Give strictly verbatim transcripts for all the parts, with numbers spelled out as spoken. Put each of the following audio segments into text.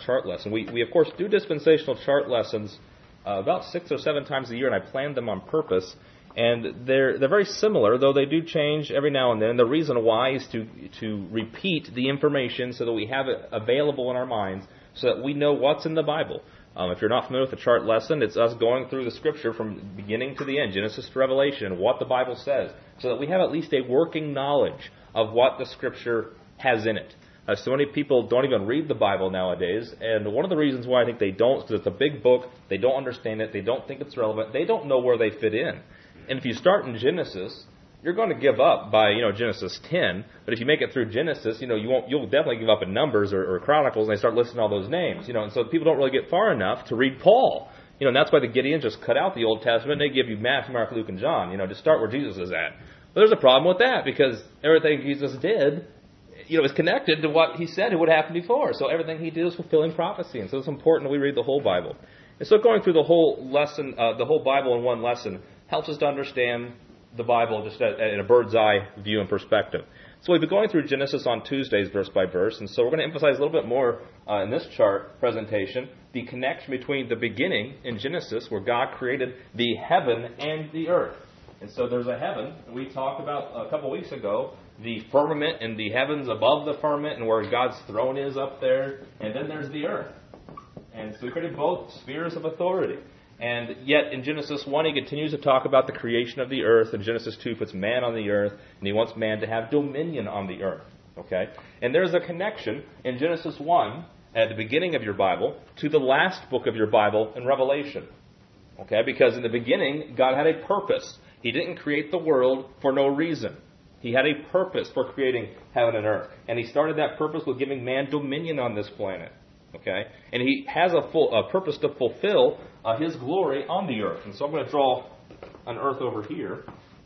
chart lesson. We, we of course, do dispensational chart lessons uh, about six or seven times a year, and I plan them on purpose. And they're they're very similar, though they do change every now and then. The reason why is to to repeat the information so that we have it available in our minds, so that we know what's in the Bible. Um, if you're not familiar with the chart lesson, it's us going through the Scripture from beginning to the end, Genesis to Revelation, what the Bible says, so that we have at least a working knowledge of what the Scripture has in it. Uh, so many people don't even read the Bible nowadays, and one of the reasons why I think they don't is because it's a big book, they don't understand it, they don't think it's relevant, they don't know where they fit in. And if you start in Genesis, you're going to give up by, you know, Genesis ten. But if you make it through Genesis, you know, you won't, you'll definitely give up in Numbers or, or Chronicles, and they start listing all those names, you know. And so people don't really get far enough to read Paul. You know, and that's why the Gideons just cut out the Old Testament, and they give you Matthew, Mark, Luke, and John, you know, to start where Jesus is at. But there's a problem with that, because everything Jesus did, you know, is connected to what he said would happen before. So everything he did is fulfilling prophecy. And so it's important that we read the whole Bible. And so going through the whole lesson, uh, the whole Bible in one lesson, helps us to understand the Bible just in a bird's eye view and perspective. So we've been going through Genesis on Tuesdays, verse by verse, and so we're going to emphasize a little bit more uh, in this chart presentation the connection between the beginning in Genesis, where God created the heaven and the earth. And so there's a heaven. We talked about a couple weeks ago the firmament and the heavens above the firmament, and where God's throne is up there, and then there's the earth. And so we created both spheres of authority. And yet in Genesis one, he continues to talk about the creation of the earth. In Genesis two, he puts man on the earth, and he wants man to have dominion on the earth. Okay? And there's a connection in Genesis one, at the beginning of your Bible, to the last book of your Bible in Revelation. Okay? Because in the beginning, God had a purpose. He didn't create the world for no reason. He had a purpose for creating heaven and earth. And he started that purpose with giving man dominion on this planet. Okay? And he has a full a purpose to fulfill uh, his glory on the earth. And so I'm going to draw an earth over here,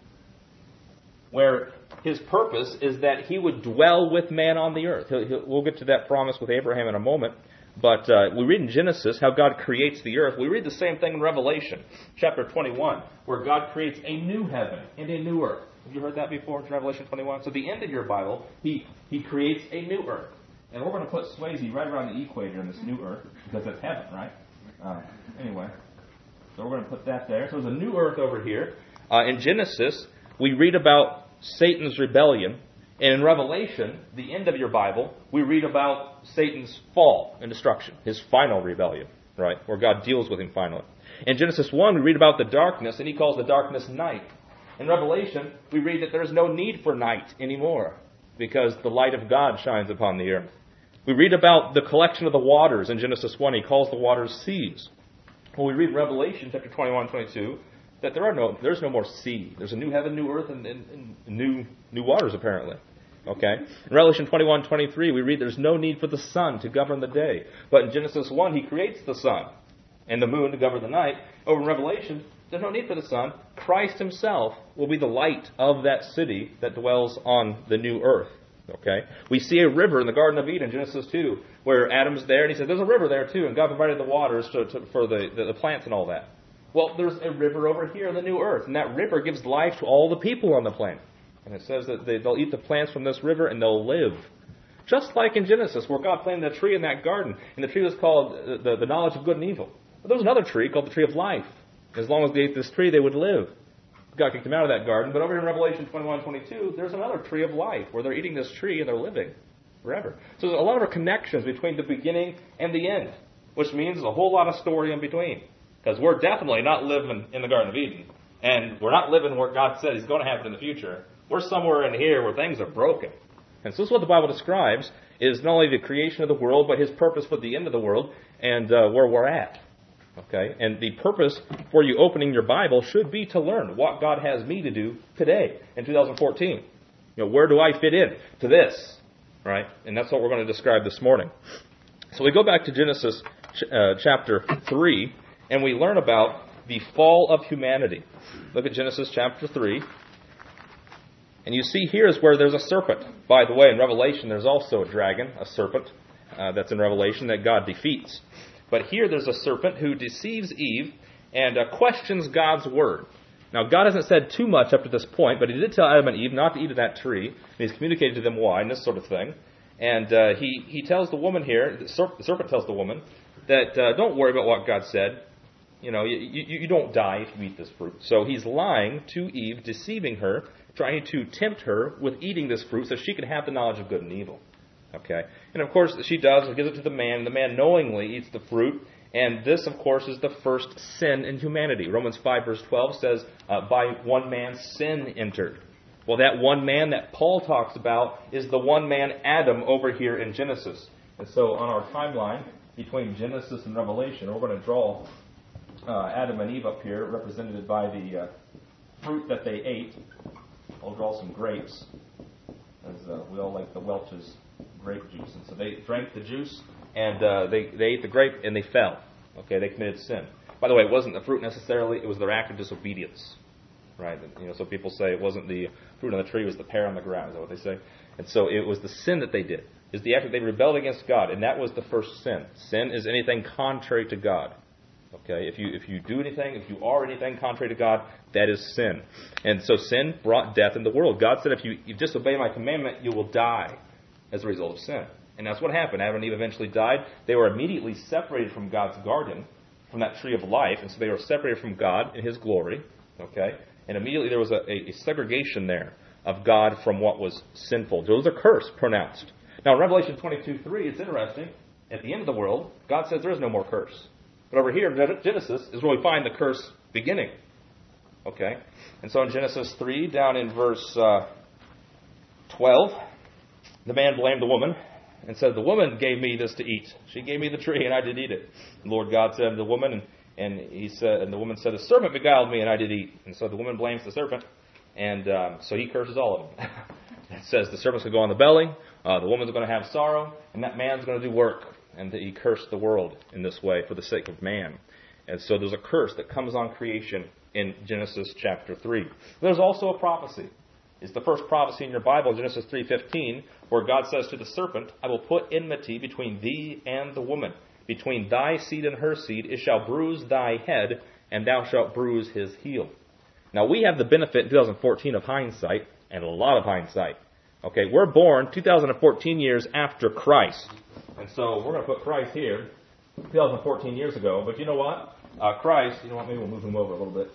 where his purpose is that he would dwell with man on the earth. He'll, he'll, we'll get to that promise with Abraham in a moment. But uh, we read in Genesis how God creates the earth. We read the same thing in Revelation, chapter twenty-one, where God creates a new heaven and a new earth. Have you heard that before in Revelation twenty-one? So at the end of your Bible, he, he creates a new earth. And we're going to put Swayze right around the equator in this new earth, because it's heaven, right? Uh, anyway, so we're going to put that there. So there's a new earth over here. Uh, in Genesis, we read about Satan's rebellion. And in Revelation, the end of your Bible, we read about Satan's fall and destruction, his final rebellion, right? Where God deals with him finally. In Genesis one, we read about the darkness, and he calls the darkness night. In Revelation, we read that there is no need for night anymore, because the light of God shines upon the earth. We read about the collection of the waters in Genesis one. He calls the waters seas. Well, we read in Revelation chapter twenty-one, twenty-two that there are no, there's no more sea. There's a new heaven, new earth, and, and, and new new waters, apparently. Okay? In Revelation twenty-one, twenty-three, we read there's no need for the sun to govern the day. But in Genesis one, he creates the sun and the moon to govern the night. Over in Revelation, there's no need for the sun. Christ himself will be the light of that city that dwells on the new earth. Okay, we see a river in the Garden of Eden, Genesis two, where Adam's there, and he said, there's a river there too, and God provided the waters to, to, for the, the, the plants and all that. Well, there's a river over here in the new earth, and that river gives life to all the people on the planet. And it says that they, they'll eat the plants from this river, and they'll live. Just like in Genesis, where God planted a tree in that garden, and the tree was called the, the knowledge of good and evil. But there was another tree called the tree of life. As long as they ate this tree, they would live. God kicked them out of that garden. But over here in Revelation twenty-one, twenty-two, there's another tree of life where they're eating this tree and they're living forever. So there's a lot of connections between the beginning and the end, which means there's a whole lot of story in between. Because we're definitely not living in the Garden of Eden. And we're not living where God said He's going to happen in the future. We're somewhere in here where things are broken. And so this is what the Bible describes, is not only the creation of the world, but His purpose for the end of the world and uh, where we're at. Okay, and the purpose for you opening your Bible should be to learn what God has me to do today in two thousand fourteen. You know, where do I fit in to this? Right? And that's what we're going to describe this morning. So we go back to Genesis uh, chapter three, and we learn about the fall of humanity. Look at Genesis chapter three. And you see here is where there's a serpent. By the way, in Revelation, there's also a dragon, a serpent, uh, that's in Revelation that God defeats. But here there's a serpent who deceives Eve and uh, questions God's word. Now, God hasn't said too much up to this point, but He did tell Adam and Eve not to eat of that tree. And He's communicated to them why and this sort of thing. And uh, he, he tells the woman here, the, serp- the serpent tells the woman, that uh, don't worry about what God said. You know, you, you, you don't die if you eat this fruit. So he's lying to Eve, deceiving her, trying to tempt her with eating this fruit so she can have the knowledge of good and evil. Okay? And of course, she does, and gives it to the man. The man knowingly eats the fruit. And this, of course, is the first sin in humanity. Romans five, verse twelve says, uh, by one man sin entered. Well, that one man that Paul talks about is the one man Adam over here in Genesis. And so on our timeline between Genesis and Revelation, we're going to draw uh, Adam and Eve up here, represented by the uh, fruit that they ate. I'll draw some grapes, as uh, we all like the Welch's grape juice. And so they drank the juice, and uh, they, they ate the grape, and they fell. Okay, they committed sin. By the way, it wasn't the fruit necessarily, it was their act of disobedience. Right? You know, so people say it wasn't the fruit on the tree, it was the pear on the ground. Is that what they say? And so it was the sin that they did. It's the act that they rebelled against God, and that was the first sin. Sin is anything contrary to God. Okay? If you if you do anything, if you are anything contrary to God, that is sin. And so sin brought death in the world. God said, if you, you disobey my commandment, you will die as a result of sin. And that's what happened. Adam and Eve eventually died. They were immediately separated from God's garden, from that tree of life, and so they were separated from God in His glory. Okay? And immediately there was a, a, a segregation there of God from what was sinful. There was a curse pronounced. Now in Revelation twenty-two three, it's interesting. At the end of the world, God says there is no more curse. But over here in Genesis is where we find the curse beginning. Okay? And so in Genesis three, down in verse uh, twelve, the man blamed the woman and said, the woman gave me this to eat. She gave me the tree and I did eat it. The Lord God said to the woman, and And he said, and the woman said, the serpent beguiled me, and I did eat. And so the woman blames the serpent, and um, so he curses all of them. It says the serpent's going to go on the belly, uh, the woman's going to have sorrow, and that man's going to do work. And he cursed the world in this way for the sake of man. And so there's a curse that comes on creation in Genesis chapter three. There's also a prophecy. It's the first prophecy in your Bible, Genesis three fifteen, where God says to the serpent, I will put enmity between thee and the woman. Between thy seed and her seed, it shall bruise thy head, and thou shalt bruise his heel. Now, we have the benefit in two thousand fourteen of hindsight, and a lot of hindsight. Okay, we're born two thousand fourteen years after Christ. And so we're going to put Christ here, two thousand fourteen years ago. But you know what? Uh, Christ, you know what, maybe we'll move him over a little bit.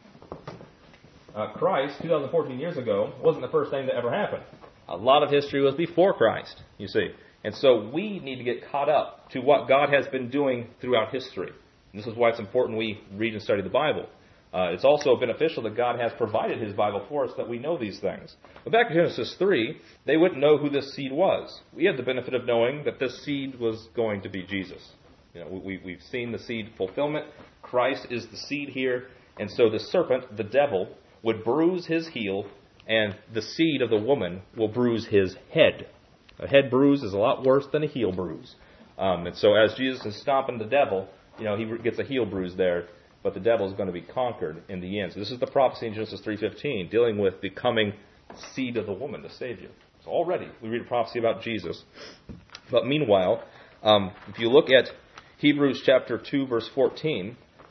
Uh, Christ, two thousand fourteen years ago, wasn't the first thing that ever happened. A lot of history was before Christ, you see. And so we need to get caught up to what God has been doing throughout history. And this is why it's important we read and study the Bible. Uh, it's also beneficial that God has provided His Bible for us that we know these things. But back in Genesis three, they wouldn't know who this seed was. We had the benefit of knowing that this seed was going to be Jesus. You know, we, we've seen the seed fulfillment. Christ is the seed here. And so the serpent, the devil, would bruise his heel, and the seed of the woman will bruise his head. A head bruise is a lot worse than a heel bruise. Um, and so as Jesus is stomping the devil, you know, he gets a heel bruise there, but the devil is going to be conquered in the end. So this is the prophecy in Genesis three fifteen, dealing with the coming seed of the woman, the Savior. So already we read a prophecy about Jesus. But meanwhile, um, if you look at Hebrews chapter two, verse fourteen,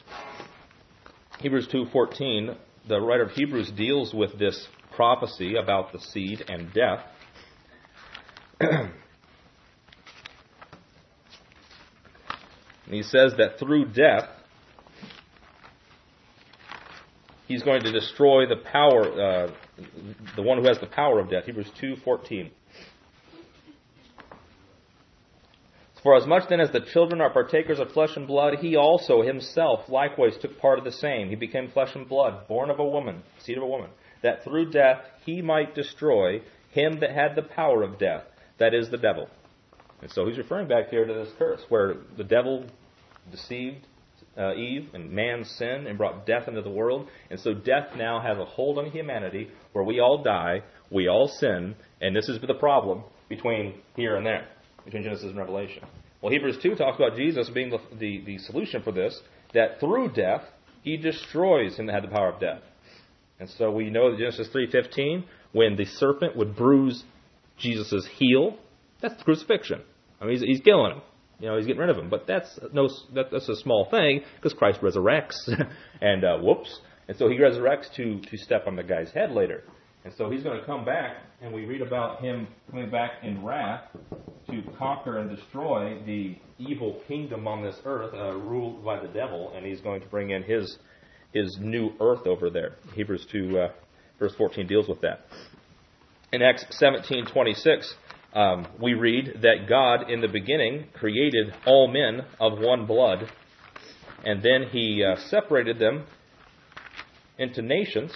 Hebrews two fourteen, the writer of Hebrews deals with this prophecy about the seed and death. And he says that through death, he's going to destroy the power, uh, the one who has the power of death. Hebrews two fourteen. For as much then as the children are partakers of flesh and blood, he also himself likewise took part of the same. He became flesh and blood, born of a woman, seed of a woman, that through death he might destroy him that had the power of death, that is, the devil. And so he's referring back here to this curse, where the devil deceived uh, Eve, and man sinned and brought death into the world. And so death now has a hold on humanity, where we all die, we all sin, and this is the problem between here and there, between Genesis and Revelation. Well, Hebrews two talks about Jesus being the, the, the solution for this, that through death, he destroys him that had the power of death. And so we know that Genesis three fifteen, when the serpent would bruise Jesus' heel, that's the crucifixion. I mean, he's, he's killing him. You know, he's getting rid of him. But that's no that, that's a small thing, because Christ resurrects. and uh, whoops. And so he resurrects to, to step on the guy's head later. And so he's going to come back and we read about him coming back in wrath to conquer and destroy the evil kingdom on this earth, uh, ruled by the devil, and he's going to bring in his his new earth over there. Hebrews two, uh, verse fourteen deals with that. In Acts seventeen twenty-six, um, we read that God, in the beginning, created all men of one blood, and then he uh, separated them into nations.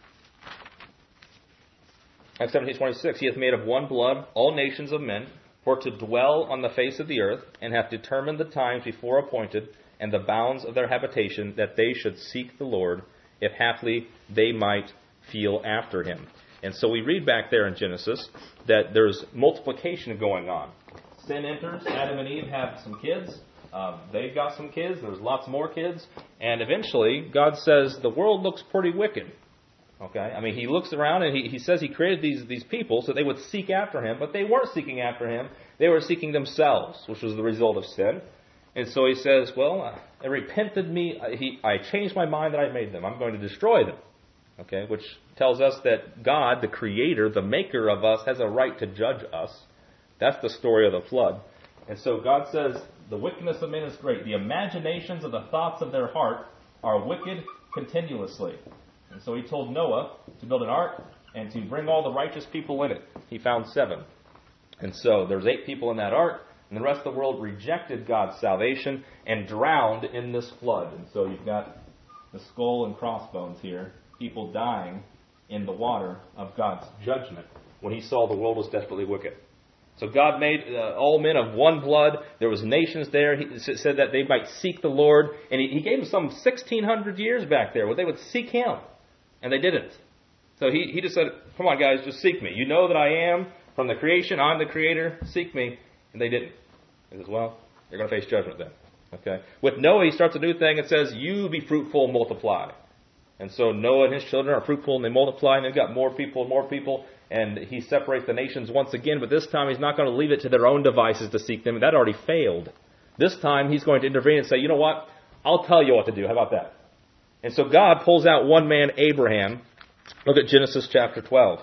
Acts seventeen twenty-six, he hath made of one blood all nations of men, for to dwell on the face of the earth, and hath determined the times before appointed, and the bounds of their habitation, that they should seek the Lord, if haply they might feel after him. And so we read back there in Genesis that there's multiplication going on. Sin enters, Adam and Eve have some kids, um, they've got some kids, there's lots more kids, and eventually God says the world looks pretty wicked. Okay, I mean, he looks around and he, he says he created these, these people so they would seek after him, but they weren't seeking after him. They were seeking themselves, which was the result of sin. And so he says, well, I repented me. He, I changed my mind that I made them. I'm going to destroy them. Okay, which tells us that God, the creator, the maker of us, has a right to judge us. That's the story of the flood. And so God says, the wickedness of men is great. The imaginations of the thoughts of their heart are wicked continuously. And so he told Noah to build an ark and to bring all the righteous people in it. He found seven. And so there's eight people in that ark, and the rest of the world rejected God's salvation and drowned in this flood. And so you've got the skull and crossbones here, people dying in the water of God's judgment when he saw the world was desperately wicked. So God made uh, all men of one blood. There was nations there. He said that they might seek the Lord. And he, he gave them some sixteen hundred years back there where they would seek him. And they didn't. So he, he just said, come on guys, just seek me. You know that I am from the creation. I'm the creator. Seek me. And they didn't. He says, well, you're going to face judgment then. Okay. With Noah, he starts a new thing. It says, you be fruitful and multiply. And so Noah and his children are fruitful and they multiply. And they've got more people and more people. And he separates the nations once again. But this time he's not going to leave it to their own devices to seek them. That already failed. This time he's going to intervene and say, you know what? I'll tell you what to do. How about that? And so God pulls out one man, Abraham. Look at Genesis chapter twelve.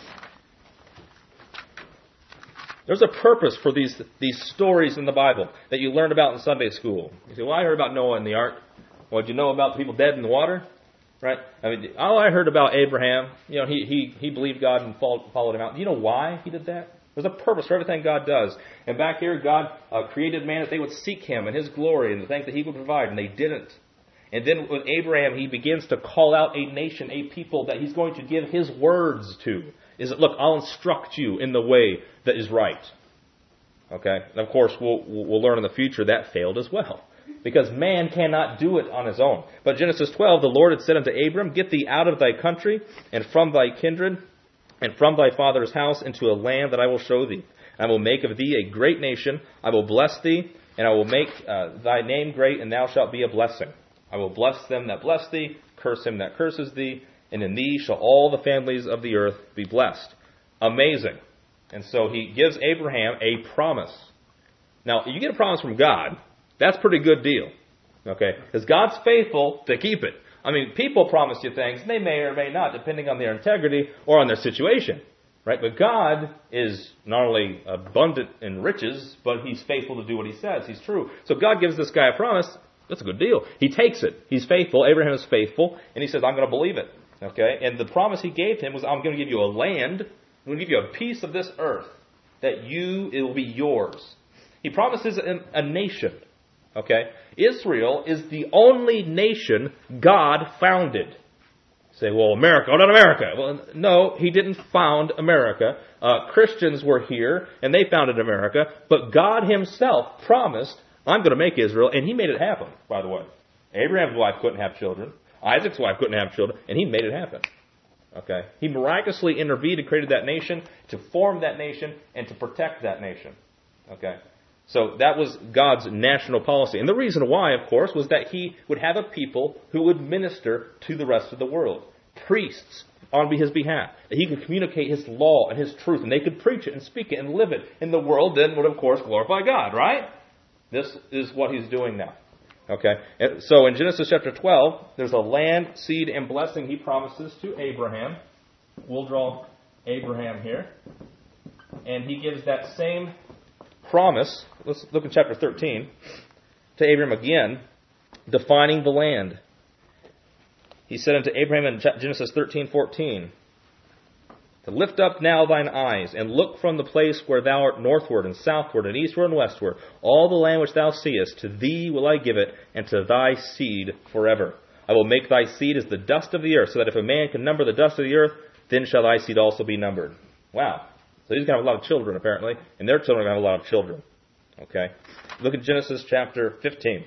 There's a purpose for these, these stories in the Bible that you learned about in Sunday school. You say, well, I heard about Noah and the ark. Well, did you know about the people dead in the water? Right? I mean, all I heard about Abraham, you know, he, he, he believed God and followed him out. Do you know why he did that? There's a purpose for everything God does. And back here, God uh, created man that they would seek him and his glory and the things that he would provide, and they didn't. And then with Abraham, he begins to call out a nation, a people that he's going to give his words to. Is it, look, I'll instruct you in the way that is right. Okay? And of course, we'll, we'll learn in the future that failed as well. Because man cannot do it on his own. But Genesis twelve, the Lord had said unto Abram, get thee out of thy country, and from thy kindred, and from thy father's house, into a land that I will show thee. I will make of thee a great nation. I will bless thee, and I will make uh, thy name great, and thou shalt be a blessing. I will bless them that bless thee, curse him that curses thee, and in thee shall all the families of the earth be blessed. Amazing. And so he gives Abraham a promise. Now, you get a promise from God, that's a pretty good deal. Okay? Because God's faithful to keep it. I mean, people promise you things, and they may or may not, depending on their integrity or on their situation. Right? But God is not only abundant in riches, but he's faithful to do what he says. He's true. So God gives this guy a promise. That's a good deal. He takes it. He's faithful. Abraham is faithful. And he says, I'm going to believe it. Okay? And the promise he gave him was, I'm going to give you a land. I'm going to give you a piece of this earth. That you, it will be yours. He promises a, a nation. Okay? Israel is the only nation God founded. You say, well, America, oh, not America. Well, no, he didn't found America. Uh, Christians were here, and they founded America. But God himself promised, I'm going to make Israel, and he made it happen, by the way. Abraham's wife couldn't have children. Isaac's wife couldn't have children, and he made it happen. Okay? He miraculously intervened and created that nation to form that nation and to protect that nation. Okay? So that was God's national policy. And the reason why, of course, was that he would have a people who would minister to the rest of the world. Priests on his behalf. That he could communicate his law and his truth, and they could preach it and speak it and live it. And the world then would, of course, glorify God, right? This is what he's doing now. Okay? And so in Genesis chapter twelve, there's a land, seed, and blessing he promises to Abraham. We'll draw Abraham here. And he gives that same promise. Let's look in chapter thirteen. To Abraham again, defining the land. He said unto Abraham in Genesis thirteen fourteen, to lift up now thine eyes, and look from the place where thou art northward and southward and eastward and westward. All the land which thou seest, to thee will I give it, and to thy seed forever. I will make thy seed as the dust of the earth, so that if a man can number the dust of the earth, then shall thy seed also be numbered. Wow. So he's going to have a lot of children, apparently, and their children are going to have a lot of children. Okay. Look at Genesis chapter fifteen.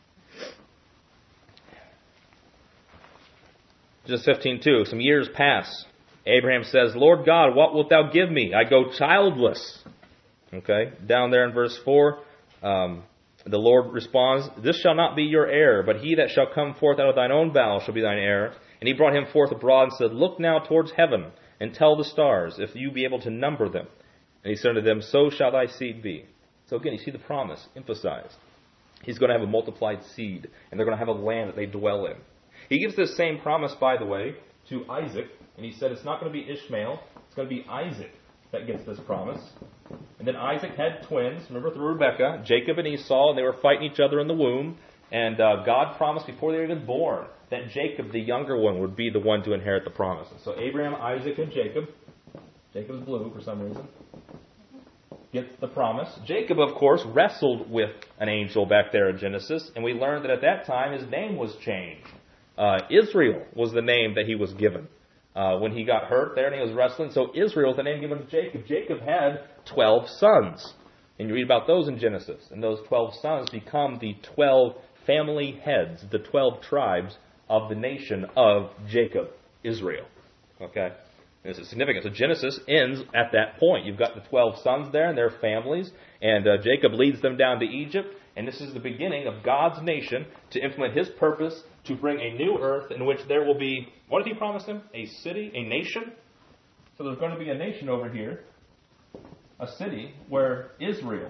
Genesis fifteen two. Some years pass. Abraham says, Lord God, what wilt thou give me? I go childless. Okay. Down there in verse four, um, the Lord responds, this shall not be your heir, but he that shall come forth out of thine own bowels shall be thine heir. And he brought him forth abroad and said, look now towards heaven, and tell the stars, if you be able to number them. And he said unto them, so shall thy seed be. So again, you see the promise emphasized. He's going to have a multiplied seed, and they're going to have a land that they dwell in. He gives this same promise, by the way, to Isaac, and he said it's not going to be Ishmael, it's going to be Isaac that gets this promise. And then Isaac had twins, remember, through Rebekah, Jacob and Esau, and they were fighting each other in the womb. And uh, God promised before they were even born that Jacob, the younger one, would be the one to inherit the promise. So Abraham, Isaac, and Jacob, Jacob's blue for some reason, gets the promise. Jacob, of course, wrestled with an angel back there in Genesis, and we learned that at that time his name was changed. Uh, Israel was the name that he was given uh, when he got hurt there and he was wrestling. So Israel is the name given to Jacob. Jacob had twelve sons. And you read about those in Genesis. And those twelve sons become the twelve family heads, the twelve tribes of the nation of Jacob, Israel. Okay? This is significant. So Genesis ends at that point. You've got the twelve sons there and their families. And uh, Jacob leads them down to Egypt. And this is the beginning of God's nation to implement His purpose to bring a new earth in which there will be, what did He promise them? A city, a nation? So there's going to be a nation over here, a city where Israel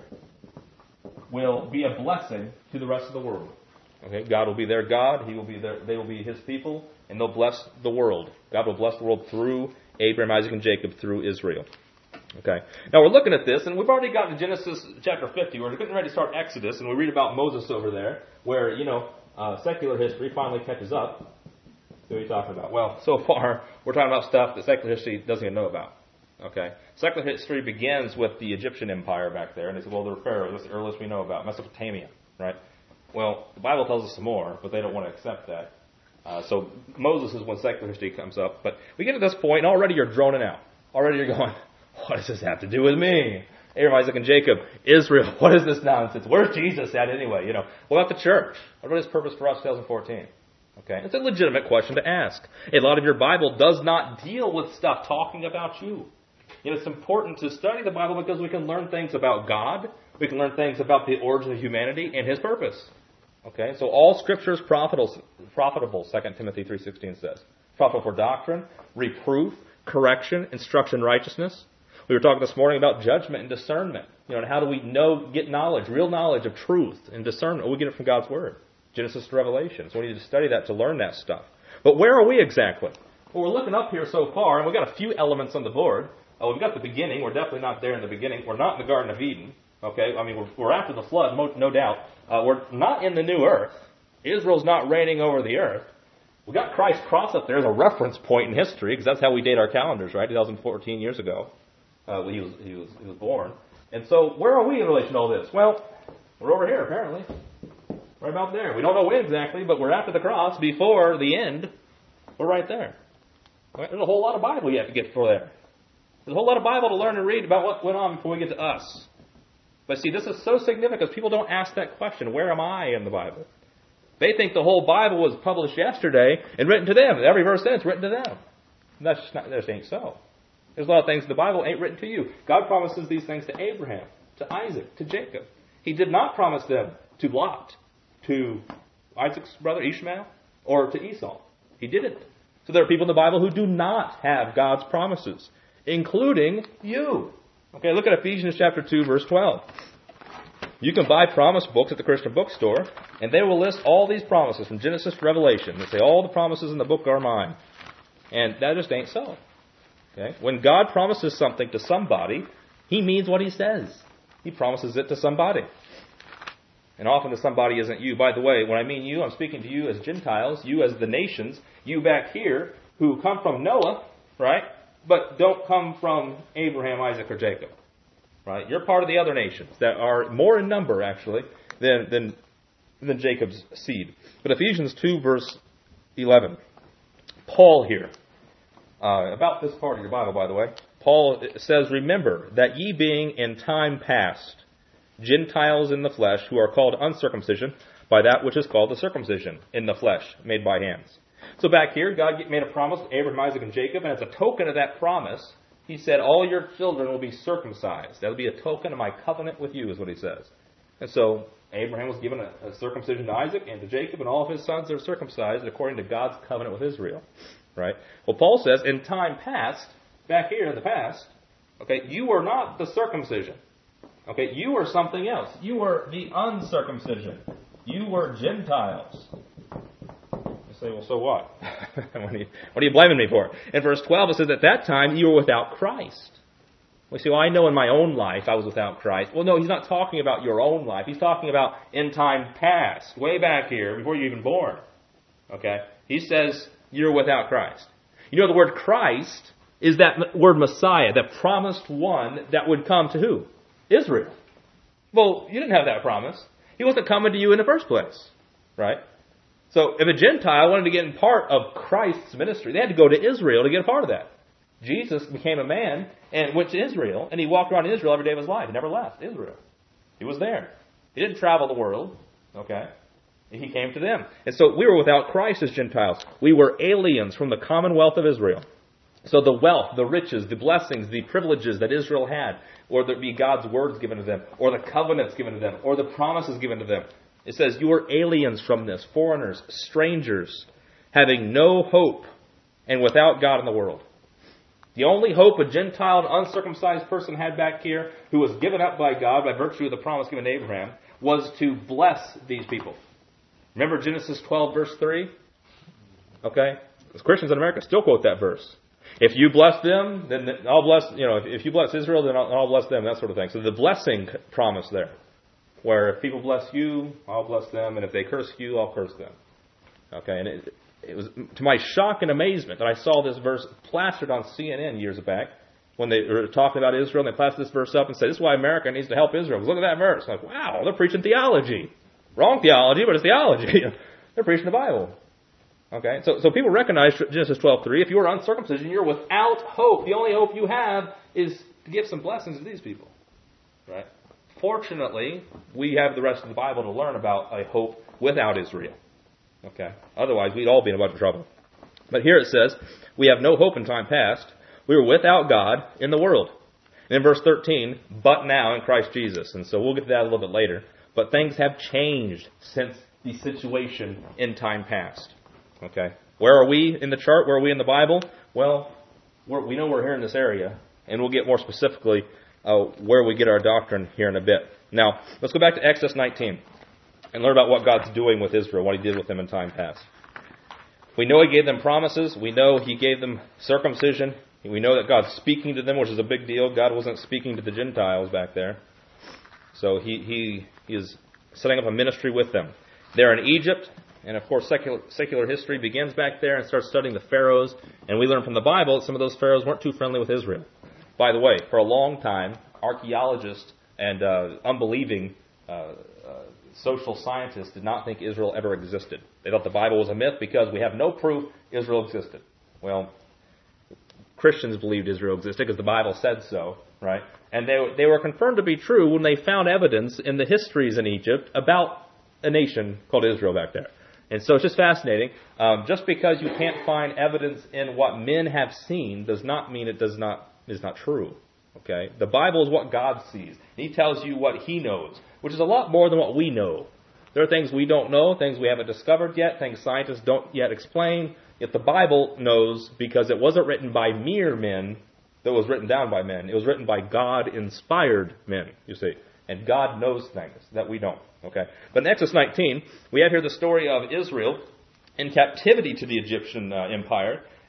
will be a blessing to the rest of the world. Okay, God will be their God, He will be their, they will be His people, and they'll bless the world. God will bless the world through Abraham, Isaac, and Jacob, through Israel. Okay. Now we're looking at this, and we've already gotten to Genesis chapter fifty. We're getting ready to start Exodus, and we read about Moses over there, where, you know, uh, secular history finally catches up. What are you talking about? Well, so far, we're talking about stuff that secular history doesn't even know about. Okay. Secular history begins with the Egyptian Empire back there, and they say, well, they're pharaohs. That's the earliest we know about. Mesopotamia, right? Well, the Bible tells us some more, but they don't want to accept that. Uh, so Moses is when secular history comes up. But we get to this point, and already you're droning out. Already you're going, what does this have to do with me? Abraham, Isaac, and Jacob, Israel, what is this nonsense? Where's Jesus at anyway? You know, what about the church? What about His purpose for us in two thousand fourteen? Okay, it's a legitimate question to ask. A lot of your Bible does not deal with stuff talking about you. You know, it's important to study the Bible because we can learn things about God. We can learn things about the origin of humanity and His purpose. Okay, so all Scripture is profitable, profitable, Second Timothy three sixteen says. Profitable for doctrine, reproof, correction, instruction in righteousness. We were talking this morning about judgment and discernment. You know, and how do we know, get knowledge, real knowledge of truth and discernment? Well, we get it from God's Word. Genesis to Revelation. So we need to study that to learn that stuff. But where are we exactly? Well, we're looking up here so far, and we've got a few elements on the board. Uh, we've got the beginning. We're definitely not there in the beginning. We're not in the Garden of Eden. Okay, I mean, we're, we're after the flood, no doubt. Uh, we're not in the new earth. Israel's not reigning over the earth. We've got Christ's cross up there as a reference point in history, because that's how we date our calendars, right? two thousand fourteen years ago, uh, he was he was he was born. And so, where are we in relation to all this? Well, we're over here apparently, right about there. We don't know when exactly, but we're after the cross, before the end. We're right there. Right? There's a whole lot of Bible you have to get for there. There's a whole lot of Bible to learn and read about what went on before we get to us. But see, this is so significant because people don't ask that question: where am I in the Bible? They think the whole Bible was published yesterday and written to them. Every verse in it's written to them. And that's just not, that just ain't so. There's a lot of things in the Bible ain't written to you. God promises these things to Abraham, to Isaac, to Jacob. He did not promise them to Lot, to Isaac's brother Ishmael, or to Esau. He didn't. So there are people in the Bible who do not have God's promises, including you. Okay, look at Ephesians chapter two, verse twelve. You can buy promise books at the Christian bookstore, and they will list all these promises from Genesis to Revelation. They say all the promises in the book are mine. And that just ain't so. Okay? When God promises something to somebody, He means what He says. He promises it to somebody. And often the somebody isn't you. By the way, when I mean you, I'm speaking to you as Gentiles, you as the nations, you back here who come from Noah, right? But don't come from Abraham, Isaac, or Jacob. Right? You're part of the other nations that are more in number, actually, than, than, than Jacob's seed. But Ephesians two, verse eleven. Paul here. Uh, about this part of your Bible, by the way. Paul says, remember that ye being in time past Gentiles in the flesh, who are called uncircumcision by that which is called the circumcision in the flesh, made by hands. So back here, God made a promise to Abraham, Isaac, and Jacob, and as a token of that promise, He said, all your children will be circumcised. That will be a token of my covenant with you, is what He says. And so Abraham was given a, a circumcision to Isaac and to Jacob, and all of his sons are circumcised according to God's covenant with Israel. Right? Well, Paul says, in time past, back here in the past, okay, you were not the circumcision. Okay, you were something else. You were the uncircumcision. You were Gentiles. You say, well, so what? what, are you, what are you blaming me for? In verse twelve, it says, at that time you were without Christ. We say, well, I know in my own life I was without Christ. Well, no, he's not talking about your own life. He's talking about in time past, way back here, before you were even born. Okay? He says, you're without Christ. You know, the word Christ is that word Messiah, that promised one that would come to who? Israel. Well, you didn't have that promise. He wasn't coming to you in the first place. Right? So if a Gentile wanted to get in part of Christ's ministry, they had to go to Israel to get a part of that. Jesus became a man and went to Israel, and He walked around Israel every day of His life. He never left Israel. He was there. He didn't travel the world. Okay? He came to them. And so we were without Christ as Gentiles. We were aliens from the commonwealth of Israel. So the wealth, the riches, the blessings, the privileges that Israel had, or there be God's words given to them, or the covenants given to them, or the promises given to them. It says, you were aliens from this, foreigners, strangers, having no hope, and without God in the world. The only hope a Gentile and uncircumcised person had back here, who was given up by God by virtue of the promise given to Abraham, was to bless these people. Remember Genesis twelve, verse three? Okay? Because Christians in America still quote that verse. If you bless them, then I'll bless, you know, if you bless Israel, then I'll, I'll bless them, that sort of thing. So the blessing promise there, where if people bless you, I'll bless them, and if they curse you, I'll curse them. Okay? And it, it was to my shock and amazement that I saw this verse plastered on C N N years back when they were talking about Israel, and they plastered this verse up and said, this is why America needs to help Israel. Look at that verse. I'm like, wow, they're preaching theology. Wrong theology, but it's theology. They're preaching the Bible. Okay, so so people recognize Genesis twelve three. If you are uncircumcision, you're without hope. The only hope you have is to give some blessings to these people. Right? Fortunately, we have the rest of the Bible to learn about a hope without Israel. Okay, otherwise we'd all be in a bunch of trouble. But here it says, we have no hope in time past. We were without God in the world. And in verse thirteen, but now in Christ Jesus. And so we'll get to that a little bit later. But things have changed since the situation in time past. Okay. Where are we in the chart? Where are we in the Bible? Well, we're, we know we're here in this area. And we'll get more specifically uh, where we get our doctrine here in a bit. Now, let's go back to Exodus nineteen and learn about what God's doing with Israel, what He did with them in time past. We know He gave them promises. We know He gave them circumcision. We know that God's speaking to them, which is a big deal. God wasn't speaking to the Gentiles back there. So He, he, he is setting up a ministry with them. They're in Egypt. And of course, secular, secular history begins back there and starts studying the pharaohs. And we learn from the Bible that some of those pharaohs weren't too friendly with Israel. By the way, for a long time, archaeologists and uh, unbelieving uh, uh, social scientists did not think Israel ever existed. They thought the Bible was a myth because we have no proof Israel existed. Well, Christians believed Israel existed because the Bible said so, right? And they they were confirmed to be true when they found evidence in the histories in Egypt about a nation called Israel back there. And so it's just fascinating. Um, just because you can't find evidence in what men have seen does not mean it does not is not true. Okay? The Bible is what God sees. He tells you what He knows, which is a lot more than what we know. There are things we don't know, things we haven't discovered yet, things scientists don't yet explain. Yet the Bible knows because it wasn't written by mere men, that was written down by men. It was written by God-inspired men, you see. And God knows things that we don't. Okay? But in Exodus nineteen, we have here the story of Israel in captivity to the Egyptian uh, empire.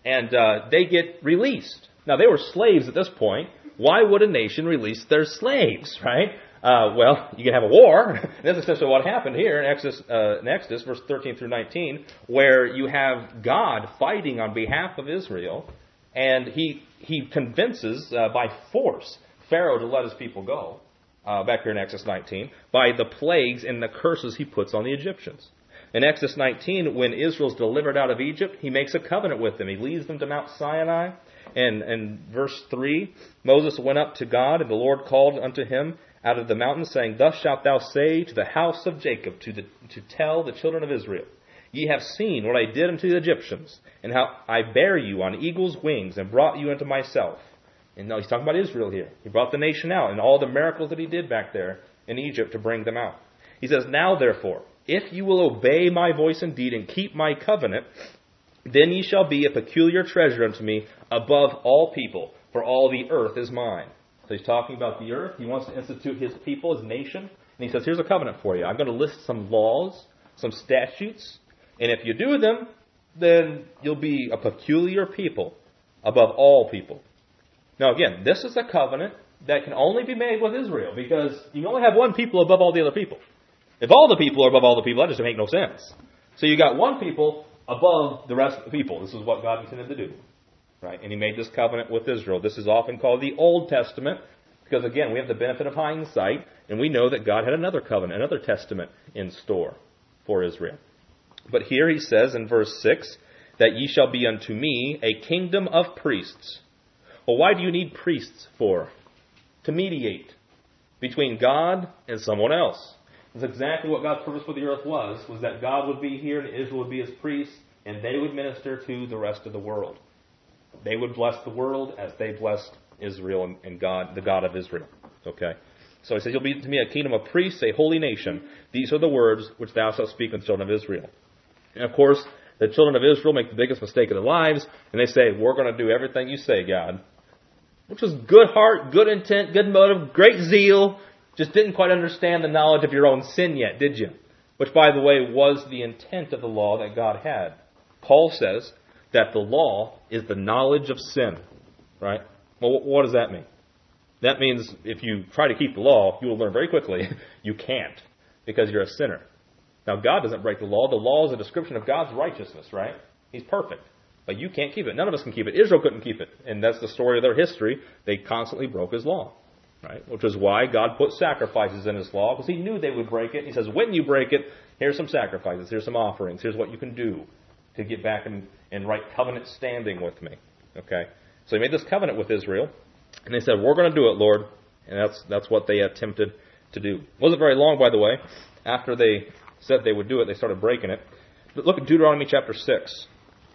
And uh, they get released. Now, they were slaves at this point. Why would a nation release their slaves, right? Uh, well, you can have a war. That's essentially what happened here in Exodus, uh, in Exodus, verse thirteen through nineteen, where you have God fighting on behalf of Israel, and he he convinces uh, by force Pharaoh to let his people go, uh, back here in Exodus nineteen, by the plagues and the curses he puts on the Egyptians. In Exodus nineteen, when Israel's delivered out of Egypt, he makes a covenant with them. He leads them to Mount Sinai. And in verse three, Moses went up to God, and the Lord called unto him out of the mountain, saying, Thus shalt thou say to the house of Jacob, to, the, to tell the children of Israel, Ye have seen what I did unto the Egyptians, and how I bare you on eagle's wings, and brought you unto myself. And now he's talking about Israel here. He brought the nation out, and all the miracles that he did back there in Egypt to bring them out. He says, Now therefore, if you will obey my voice indeed, and keep my covenant, then ye shall be a peculiar treasure unto me above all people, for all the earth is mine. So he's talking about the earth. He wants to institute his people, his nation. And he says, here's a covenant for you. I'm going to list some laws, some statutes. And if you do them, then you'll be a peculiar people above all people. Now again, this is a covenant that can only be made with Israel, because you can only have one people above all the other people. If all the people are above all the people, that just makes no sense. So you got one people above the rest of the people. This is what God intended to do. Right? And he made this covenant with Israel. This is often called the Old Testament, because again, we have the benefit of hindsight, and we know that God had another covenant, another testament in store for Israel. But here he says in verse six, that ye shall be unto me a kingdom of priests. Well, why do you need priests for? To mediate between God and someone else. That's exactly what God's purpose for the earth was, was that God would be here and Israel would be his priests, and they would minister to the rest of the world. They would bless the world as they blessed Israel and God, the God of Israel. Okay? So he says, You'll be to me a kingdom of priests, a holy nation. These are the words which thou shalt speak unto the children of Israel. And of course, the children of Israel make the biggest mistake of their lives, and they say, We're going to do everything you say, God. Which was good heart, good intent, good motive, great zeal. Just didn't quite understand the knowledge of your own sin yet, did you? Which, by the way, was the intent of the law that God had. Paul says that the law is the knowledge of sin. Right? Well, what does that mean? That means if you try to keep the law, you will learn very quickly you can't, because you're a sinner. Now, God doesn't break the law. The law is a description of God's righteousness, right? He's perfect. But you can't keep it. None of us can keep it. Israel couldn't keep it. And that's the story of their history. They constantly broke his law. Right? Which is why God put sacrifices in his law, because he knew they would break it. He says, when you break it, here's some sacrifices, here's some offerings, here's what you can do to get back in, in right covenant standing with me. Okay? So he made this covenant with Israel, and they said, we're going to do it, Lord. And that's that's what they attempted to do. It wasn't very long, by the way. After they said they would do it, they started breaking it. But look at Deuteronomy chapter six.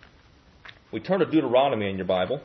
We turn to Deuteronomy in your Bible.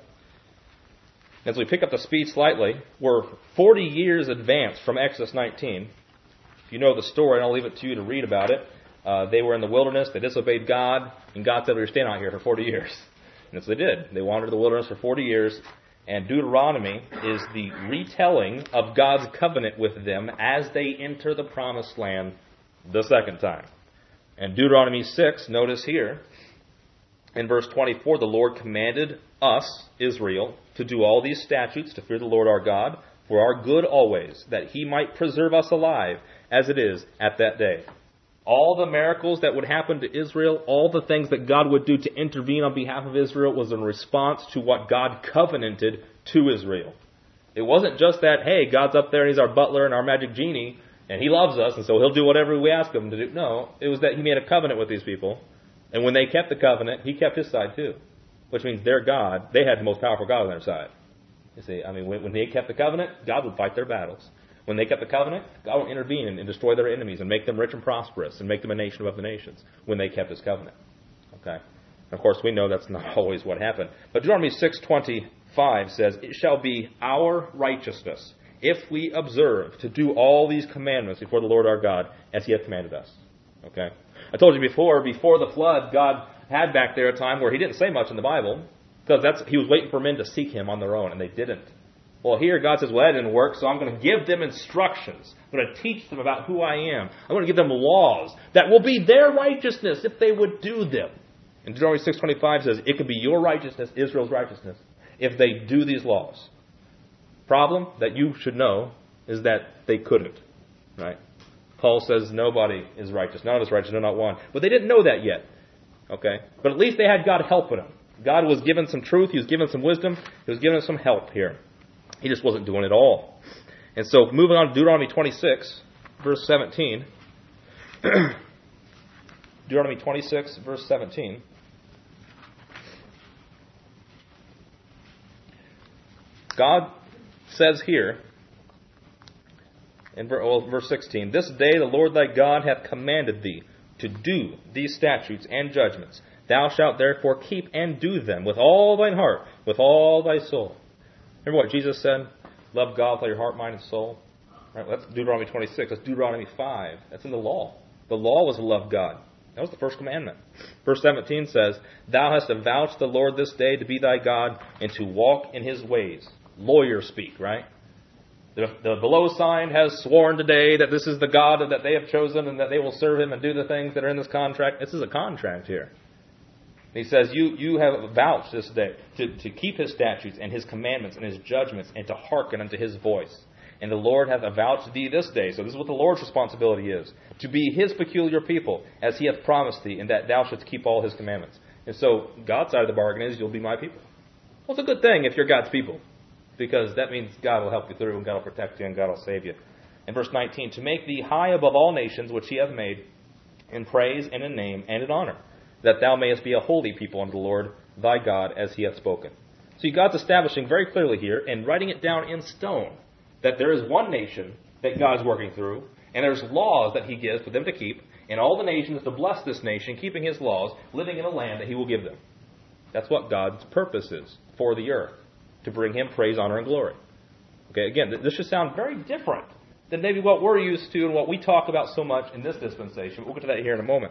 As we pick up the speed slightly, we're forty years advanced from Exodus nineteen. If you know the story, and I'll leave it to you to read about it. Uh, they were in the wilderness, they disobeyed God, and God said, well, you're staying out here for forty years. And so they did. They wandered the wilderness for forty years, and Deuteronomy is the retelling of God's covenant with them as they enter the promised land the second time. And Deuteronomy six, notice here, in verse twenty-four, the Lord commanded us, Israel, to do all these statutes, to fear the Lord our God, for our good always, that he might preserve us alive, as it is at that day. All the miracles that would happen to Israel, all the things that God would do to intervene on behalf of Israel, was in response to what God covenanted to Israel. It wasn't just that, hey, God's up there and he's our butler and our magic genie, and he loves us, and so he'll do whatever we ask him to do. No, it was that he made a covenant with these people, and when they kept the covenant, he kept his side too. Which means their God, they had the most powerful God on their side. You see, I mean, when, when they kept the covenant, God would fight their battles. When they kept the covenant, God would intervene and, and destroy their enemies and make them rich and prosperous and make them a nation above the nations when they kept his covenant. Okay? And of course, we know that's not always what happened. But Deuteronomy six twenty-five says, It shall be our righteousness if we observe to do all these commandments before the Lord our God as he hath commanded us. Okay? I told you before, before the flood, God had back there a time where he didn't say much in the Bible, because that's he was waiting for men to seek him on their own, and they didn't. Well, here God says, well, that didn't work, so I'm going to give them instructions. I'm going to teach them about who I am. I'm going to give them laws that will be their righteousness if they would do them. And Deuteronomy six twenty-five says, it could be your righteousness, Israel's righteousness, if they do these laws. Problem that you should know is that they couldn't. Right? Paul says nobody is righteous. None of us righteous, no, not one. But they didn't know that yet. Okay? But at least they had God helping them. God was given some truth. He was given some wisdom. He was given some help here. He just wasn't doing it all. And so moving on to Deuteronomy twenty-six, verse seventeen. Deuteronomy twenty-six, verse seventeen. God says here, in verse sixteen, this day the Lord thy God hath commanded thee to do these statutes and judgments. Thou shalt therefore keep and do them with all thine heart, with all thy soul. Remember what Jesus said? Love God with all your heart, mind, and soul. Right? That's Deuteronomy twenty-six. That's Deuteronomy five. That's in the law. The law was to love God. That was the first commandment. Verse seventeen says, thou hast avouched the Lord this day to be thy God and to walk in his ways. Lawyer speak, right? The, the below sign has sworn today that this is the God that they have chosen and that they will serve him and do the things that are in this contract. This is a contract here. He says, you, you have vouched this day to, to keep his statutes and his commandments and his judgments and to hearken unto his voice. And the Lord hath avouched thee this day. So this is what the Lord's responsibility is. To be his peculiar people, as he hath promised thee, and that thou shouldst keep all his commandments. And so God's side of the bargain is you'll be my people. Well, it's a good thing if you're God's people, because that means God will help you through and God will protect you and God will save you. In verse nineteen, to make thee high above all nations which he hath made, in praise and in name and in honor, that thou mayest be a holy people unto the Lord thy God, as he hath spoken. See, God's establishing very clearly here and writing it down in stone that there is one nation that God's working through, and there's laws that he gives for them to keep, and all the nations to bless this nation, keeping his laws, living in a land that he will give them. That's what God's purpose is for the earth, to bring him praise, honor, and glory. Okay, again, this should sound very different than maybe what we're used to and what we talk about so much in this dispensation. We'll get to that here in a moment.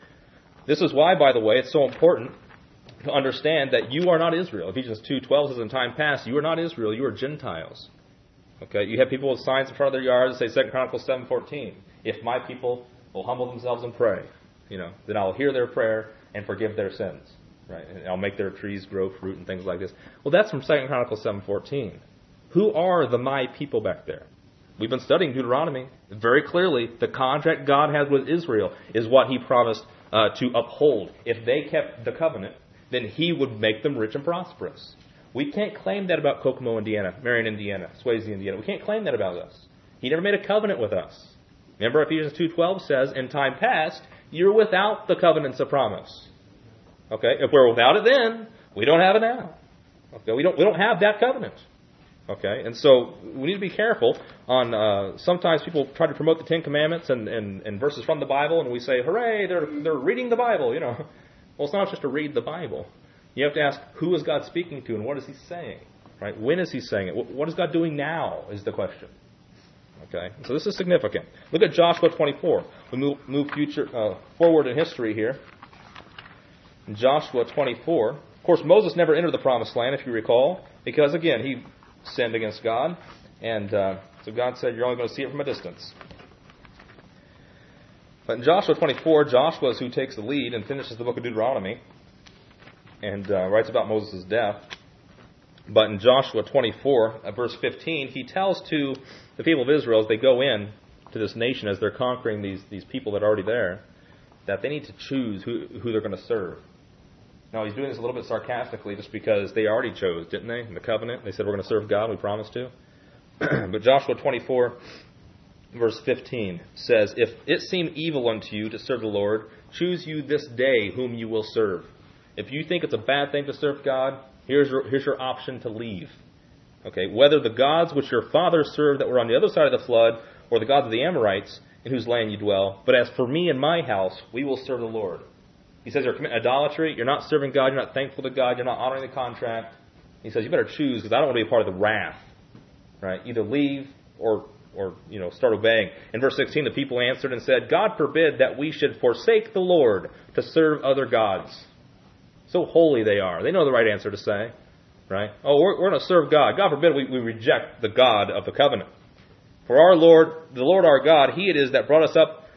This is why, by the way, it's so important to understand that you are not Israel. Ephesians two twelve says, in time past, you are not Israel, you are Gentiles. Okay, you have people with signs in front of their yards that say Second Chronicles seven fourteen. If my people will humble themselves and pray, you know, then I'll hear their prayer and forgive their sins. Right? And I'll make their trees grow fruit and things like this. Well, that's from Second Chronicles seven fourteen. Who are the my people back there? We've been studying Deuteronomy. Very clearly, the contract God has with Israel is what he promised uh, to uphold. If they kept the covenant, then he would make them rich and prosperous. We can't claim that about Kokomo, Indiana, Marion, Indiana, Swayze, Indiana. We can't claim that about us. He never made a covenant with us. Remember, Ephesians two twelve says, in time past, you're without the covenants of promise. Okay, if we're without it then, we don't have it now. Okay, we don't we don't have that covenant. Okay, and so we need to be careful on, uh, sometimes people try to promote the Ten Commandments and, and, and verses from the Bible, and we say, hooray, they're they're reading the Bible, you know. Well, it's not just to read the Bible. You have to ask, who is God speaking to and what is he saying? Right? When is he saying it? What is God doing now is the question. Okay, so this is significant. Look at Joshua twenty-four. We move, move future uh, forward in history here. In Joshua twenty-four. Of course, Moses never entered the promised land, if you recall, because, again, he sinned against God. And uh, so God said, you're only going to see it from a distance. But in Joshua twenty-four, Joshua is who takes the lead and finishes the book of Deuteronomy and uh, writes about Moses' death. But in Joshua twenty-four, uh, verse fifteen, he tells to the people of Israel as they go in to this nation, as they're conquering these, these people that are already there, that they need to choose who, who they're going to serve. Now, he's doing this a little bit sarcastically just because they already chose, didn't they, in the covenant? They said, we're going to serve God, we promised to. But Joshua twenty-four, verse fifteen says, if it seem evil unto you to serve the Lord, choose you this day whom you will serve. If you think it's a bad thing to serve God, here's your, here's your option to leave. Okay, whether the gods which your fathers served that were on the other side of the flood, or the gods of the Amorites in whose land you dwell, but as for me and my house, we will serve the Lord. He says you're committing idolatry, you're not serving God, you're not thankful to God, you're not honoring the contract. He says you better choose, because I don't want to be a part of the wrath. Right? Either leave or, or you know, start obeying. In verse sixteen, the people answered and said, God forbid that we should forsake the Lord to serve other gods. So holy they are. They know the right answer to say. Right? Oh, we're, we're going to serve God. God forbid we, we reject the God of the covenant. For our Lord, the Lord our God, He it is that brought us up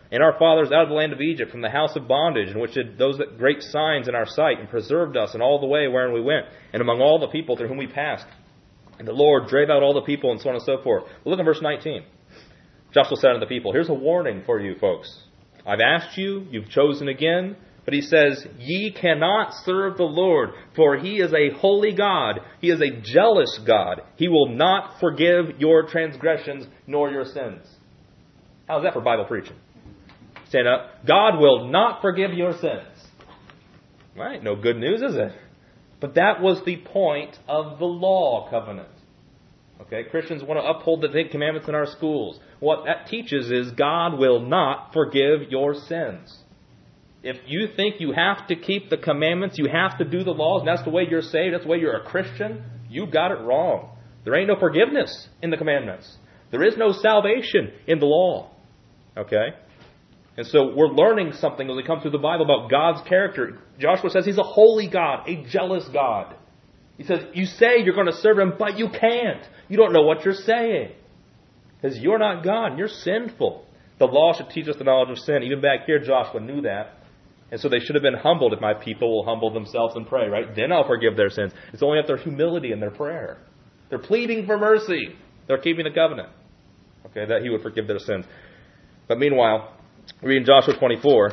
and our fathers out of the land of Egypt, from the house of bondage, in which did those great signs in our sight, and preserved us in all the way wherein we went, and among all the people through whom we passed. And the Lord drave out all the people, and so on and so forth. Well, look at verse nineteen. Joshua said unto the people, here's a warning for you folks. I've asked you, you've chosen again, but he says, ye cannot serve the Lord, for he is a holy God. He is a jealous God. He will not forgive your transgressions nor your sins. How's that for Bible preaching? Stand up. God will not forgive your sins. Right? No good news, is it? But that was the point of the law covenant. Okay, Christians want to uphold the Ten Commandments in our schools. What that teaches is God will not forgive your sins. If you think you have to keep the commandments, you have to do the laws, and that's the way you're saved, that's the way you're a Christian, you got it wrong. There ain't no forgiveness in the commandments. There is no salvation in the law. Okay? And so we're learning something as we come through the Bible about God's character. Joshua says he's a holy God, a jealous God. He says, you say you're going to serve him, but you can't. You don't know what you're saying. Because you're not God, and you're sinful. The law should teach us the knowledge of sin. Even back here, Joshua knew that. And so they should have been humbled. If my people will humble themselves and pray, right? Then I'll forgive their sins. It's only at their humility and their prayer. They're pleading for mercy. They're keeping the covenant. Okay, that he would forgive their sins. But meanwhile, reading Joshua twenty-four,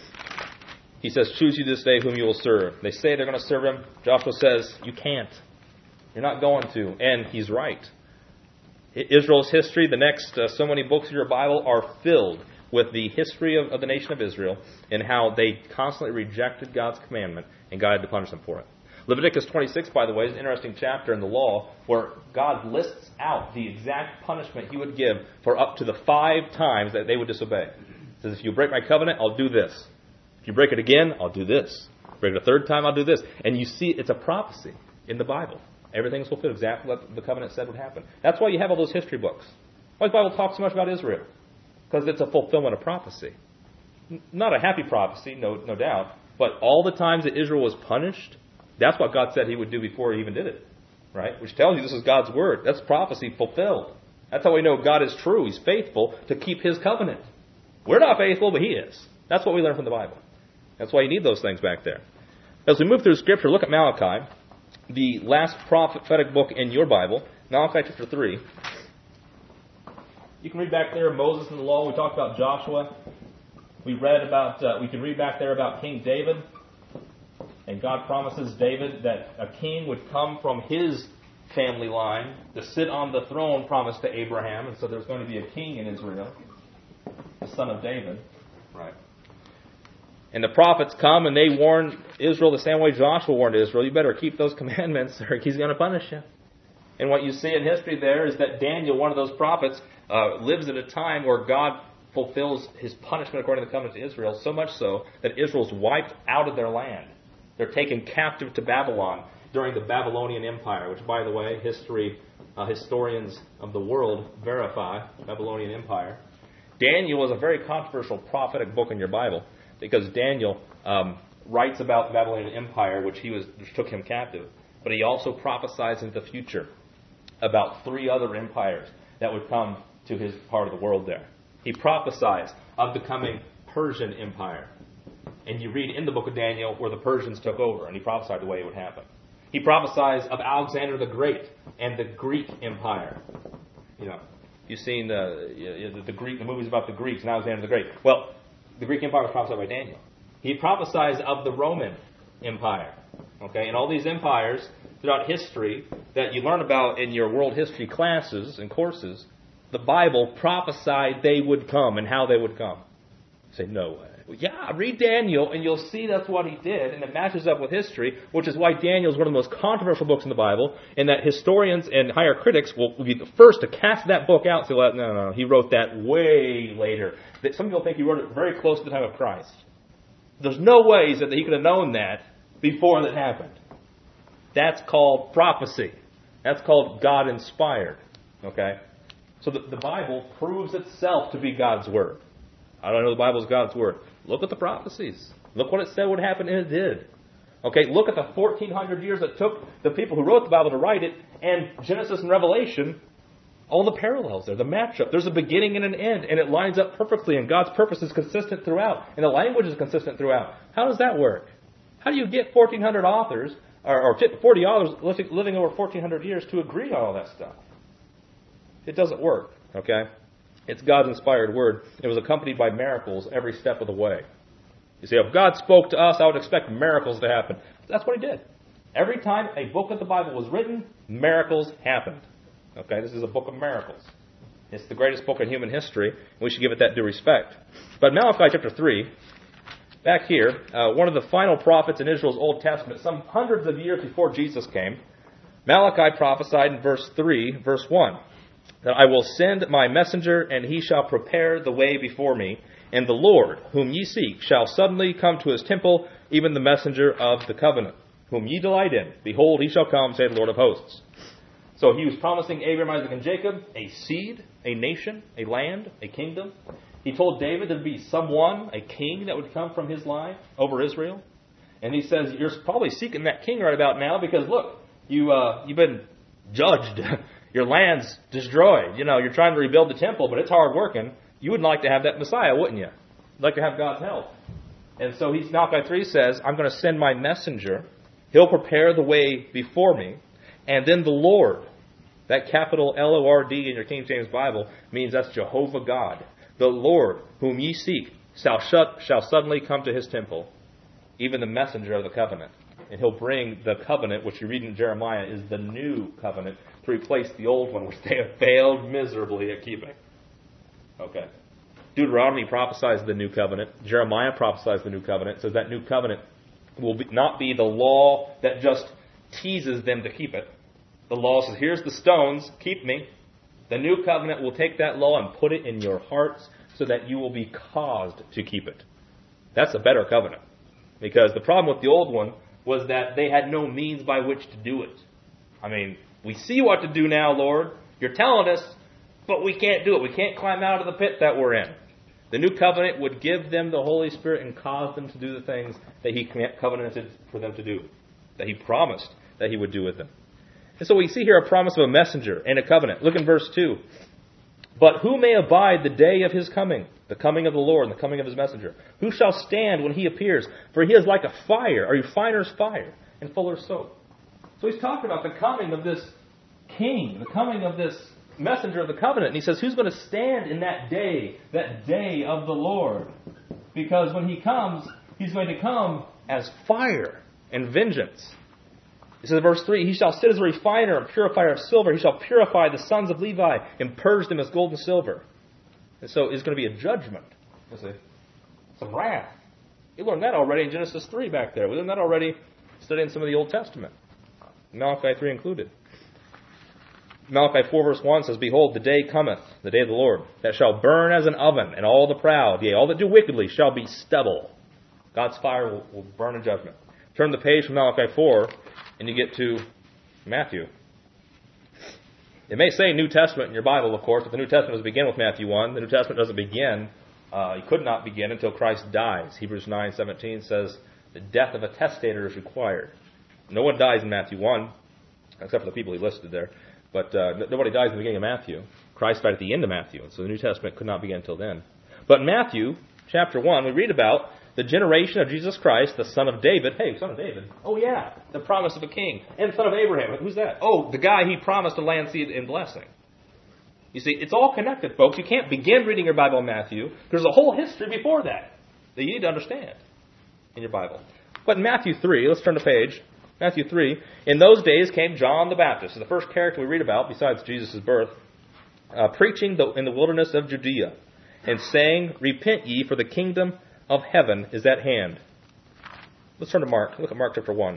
he says, choose you this day whom you will serve. They say they're going to serve him. Joshua says, you can't. You're not going to. And he's right. Israel's history, the next uh, so many books of your Bible are filled with the history of, of the nation of Israel and how they constantly rejected God's commandment and God had to punish them for it. Leviticus twenty-six, by the way, is an interesting chapter in the law where God lists out the exact punishment he would give for up to the five times that they would disobey. He says, if you break my covenant, I'll do this. If you break it again, I'll do this. Break it a third time, I'll do this. And you see, it's a prophecy in the Bible. Everything's fulfilled exactly what the covenant said would happen. That's why you have all those history books. Why does the Bible talk so much about Israel? Because it's a fulfillment of prophecy. Not a happy prophecy, no, no doubt, but all the times that Israel was punished, that's what God said he would do before he even did it. Right? Which tells you this is God's word. That's prophecy fulfilled. That's how we know God is true. He's faithful to keep his covenant. We're not faithful, but he is. That's what we learn from the Bible. That's why you need those things back there. As we move through Scripture, look at Malachi, the last prophetic book in your Bible, Malachi chapter three. You can read back there Moses and the law. We talked about Joshua. We read about. Uh, we can read back there about King David, and God promises David that a king would come from his family line to sit on the throne promised to Abraham, and so there's going to be a king in Israel, the son of David. Right. And the prophets come and they warn Israel the same way Joshua warned Israel. You better keep those commandments or he's going to punish you. And what you see in history there is that Daniel, one of those prophets, uh, lives at a time where God fulfills his punishment according to the covenant to Israel, so much so that Israel's wiped out of their land. They're taken captive to Babylon during the Babylonian Empire, which, by the way, history uh, historians of the world verify, Babylonian Empire. Daniel was a very controversial prophetic book in your Bible, because Daniel um, writes about the Babylonian Empire, which he was which took him captive. But he also prophesies into the future about three other empires that would come to his part of the world there. He prophesies of the coming Persian Empire. And you read in the book of Daniel where the Persians took over, and he prophesied the way it would happen. He prophesies of Alexander the Great and the Greek Empire. You know, you've seen the, the, the Greek, the movies about the Greeks and Alexander the Great. Well, the Greek Empire was prophesied by Daniel. He prophesies of the Roman Empire. Okay, and all these empires throughout history that you learn about in your world history classes and courses, the Bible prophesied they would come and how they would come. You say, no way. Well, yeah, read Daniel and you'll see that's what he did, and it matches up with history, which is why Daniel is one of the most controversial books in the Bible, and that historians and higher critics will be the first to cast that book out and say, well, no, no, he wrote that way later. Some people think he wrote it very close to the time of Christ. There's no way that he could have known that before that happened. That's called prophecy. That's called God-inspired. Okay? So the, the Bible proves itself to be God's Word. I don't know the Bible is God's Word. Look at the prophecies. Look what it said would happen, and it did. Okay, look at the fourteen hundred years it took the people who wrote the Bible to write it, and Genesis and Revelation All the parallels there, the matchup. There's a beginning and an end, and it lines up perfectly, and God's purpose is consistent throughout, and the language is consistent throughout. How does that work? How do you get fourteen hundred authors, or, or forty authors living over fourteen hundred years to agree on all that stuff? It doesn't work, okay? It's God's inspired word. It was accompanied by miracles every step of the way. You see, if God spoke to us, I would expect miracles to happen. That's what he did. Every time a book of the Bible was written, miracles happened. Okay, this is a book of miracles. It's the greatest book in human history. We should give it that due respect. But Malachi chapter three, back here, uh, one of the final prophets in Israel's Old Testament, some hundreds of years before Jesus came, Malachi prophesied in verse three, verse one, that I will send my messenger, and he shall prepare the way before me, and the Lord, whom ye seek, shall suddenly come to his temple, even the messenger of the covenant, whom ye delight in. Behold, he shall come, saith the Lord of hosts. So he was promising Abraham, Isaac, and Jacob a seed, a nation, a land, a kingdom. He told David there'd be someone, a king, that would come from his line over Israel. And he says, you're probably seeking that king right about now because, look, you, uh, you've been judged. Your land's destroyed. You know, you're trying to rebuild the temple, but it's hard working. You would like to have that Messiah, wouldn't you? You'd like to have God's help. And so he's, Malachi three says, I'm going to send my messenger. He'll prepare the way before me. And then the Lord, that capital L O R D in your King James Bible, means that's Jehovah God. The Lord, whom ye seek, shall, shut, shall suddenly come to his temple, even the messenger of the covenant. And he'll bring the covenant, which you read in Jeremiah, is the new covenant, to replace the old one, which they have failed miserably at keeping. Okay. Deuteronomy prophesies the new covenant. Jeremiah prophesies the new covenant. It says that new covenant will be, not be the law that just teases them to keep it. The law says, here's the stones, keep me. The new covenant will take that law and put it in your hearts so that you will be caused to keep it. That's a better covenant. Because the problem with the old one was that they had no means by which to do it. I mean, we see what to do now, Lord. You're telling us, but we can't do it. We can't climb out of the pit that we're in. The new covenant would give them the Holy Spirit and cause them to do the things that he covenanted for them to do, that he promised that he would do with them. And so we see here a promise of a messenger and a covenant. Look in verse two. But who may abide the day of his coming, the coming of the Lord and the coming of his messenger? Who shall stand when he appears? For he is like a fire, or refiner's fire, and fuller's soap. So he's talking about the coming of this king, the coming of this messenger of the covenant. And he says, who's going to stand in that day, that day of the Lord? Because when he comes, he's going to come as fire and vengeance. He says in verse three, he shall sit as a refiner and purifier of silver. He shall purify the sons of Levi and purge them as gold and silver. And so it's going to be a judgment. You see, some wrath. You learned that already in Genesis three back there. We learned that already studying some of the Old Testament. Malachi three included. Malachi four verse one says, behold, the day cometh, the day of the Lord, that shall burn as an oven, and all the proud, yea, all that do wickedly, shall be stubble. God's fire will, will burn in judgment. Turn the page from Malachi four, and you get to Matthew. It may say New Testament in your Bible, of course, but the New Testament doesn't begin with Matthew one. The New Testament doesn't begin, uh, it could not begin until Christ dies. Hebrews nine seventeen says the death of a testator is required. No one dies in Matthew one, except for the people he listed there. But uh, nobody dies in the beginning of Matthew. Christ died at the end of Matthew, so the New Testament could not begin until then. But in Matthew chapter one, we read about the generation of Jesus Christ, the son of David. Hey, son of David. Oh, yeah, the promise of a king. And son of Abraham. Who's that? Oh, the guy he promised a land, seed, and blessing. You see, it's all connected, folks. You can't begin reading your Bible in Matthew. There's a whole history before that that you need to understand in your Bible. But in Matthew three, let's turn the page. Matthew three, in those days came John the Baptist, the first character we read about besides Jesus' birth, uh, preaching the, in the wilderness of Judea, and saying, repent ye, for the kingdom of heaven is at hand. Let's turn to Mark. Look at Mark chapter one.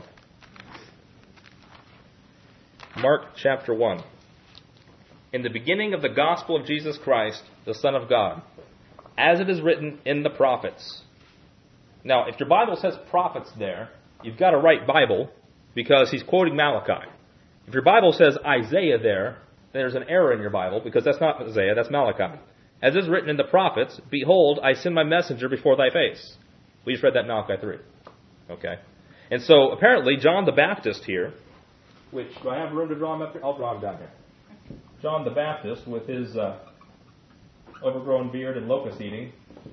Mark chapter one. In the beginning of the gospel of Jesus Christ, the Son of God, as it is written in the prophets. Now, if your Bible says prophets there, you've got a right Bible, because he's quoting Malachi. If your Bible says Isaiah there, there's an error in your Bible, because that's not Isaiah, that's Malachi. As is written in the prophets, behold, I send my messenger before thy face. We just read that in Malachi three. Okay? And so, apparently, John the Baptist here, which, do I have room to draw him up here? I'll draw him down here. John the Baptist, with his uh, overgrown beard and locust eating,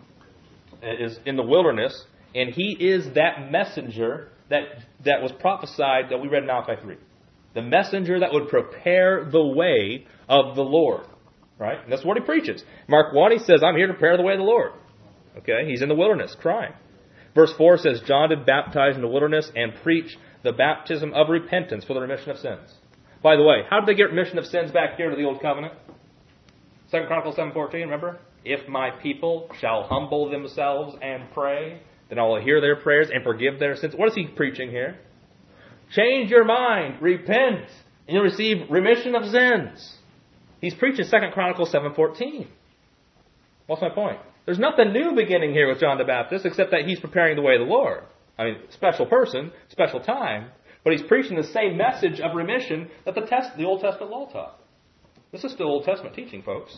is in the wilderness, and he is that messenger that that was prophesied that we read in Malachi three. The messenger that would prepare the way of the Lord. Right? And that's what he preaches. Mark one, he says, I'm here to prepare the way of the Lord. Okay? He's in the wilderness crying. Verse four says, John did baptize in the wilderness and preach the baptism of repentance for the remission of sins. By the way, how did they get remission of sins back here to the Old Covenant? Second Chronicles seven fourteen, remember? If my people shall humble themselves and pray, then I will hear their prayers and forgive their sins. What is he preaching here? Change your mind, repent, and you'll receive remission of sins. He's preaching Second Chronicles seven fourteen. What's my point? There's nothing new beginning here with John the Baptist except that he's preparing the way of the Lord. I mean, special person, special time, but he's preaching the same message of remission that the, test, the Old Testament law taught. This is still Old Testament teaching, folks.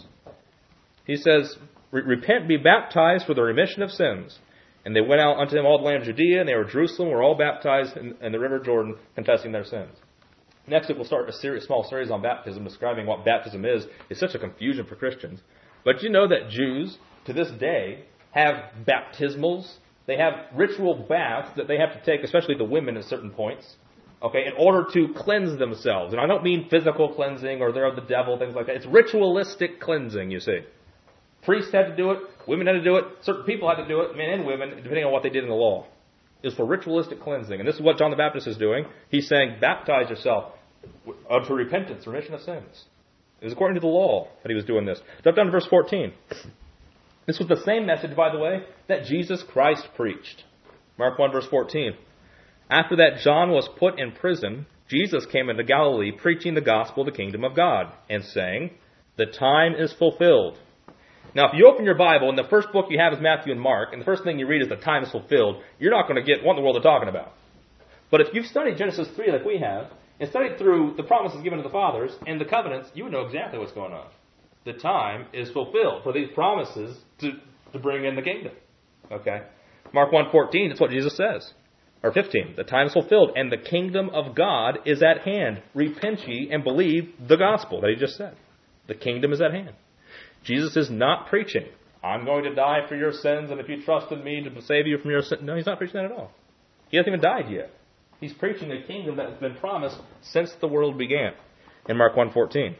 He says, repent, be baptized for the remission of sins. And they went out unto him all the land of Judea, and they were Jerusalem, were all baptized in, in the river Jordan, confessing their sins. Next week we'll start a series, small series on baptism, describing what baptism is. It's such a confusion for Christians. But you know that Jews, to this day, have baptismals. They have ritual baths that they have to take, especially the women at certain points, okay, in order to cleanse themselves. And I don't mean physical cleansing or they're of the devil, things like that. It's ritualistic cleansing, you see. Priests had to do it. Women had to do it. Certain people had to do it, men and women, depending on what they did in the law. It was for ritualistic cleansing. And this is what John the Baptist is doing. He's saying, baptize yourself unto repentance, remission of sins. It was according to the law that he was doing this. Drop down to verse fourteen. This was the same message, by the way, that Jesus Christ preached. Mark one, verse fourteen. After that John was put in prison, Jesus came into Galilee preaching the gospel of the kingdom of God and saying, the time is fulfilled. Now, if you open your Bible and the first book you have is Matthew and Mark, and the first thing you read is the time is fulfilled, you're not going to get what in the world they're talking about. But if you've studied Genesis three like we have, and studied through the promises given to the fathers and the covenants, you would know exactly what's going on. The time is fulfilled for these promises to, to bring in the kingdom. Okay? Mark one fourteen, that's what Jesus says. Or fifteen, the time is fulfilled, and the kingdom of God is at hand. Repent ye and believe the gospel that he just said. The kingdom is at hand. Jesus is not preaching, I'm going to die for your sins, and if you trust in me to save you from your sins. No, he's not preaching that at all. He hasn't even died yet. He's preaching a kingdom that has been promised since the world began in Mark one fourteen.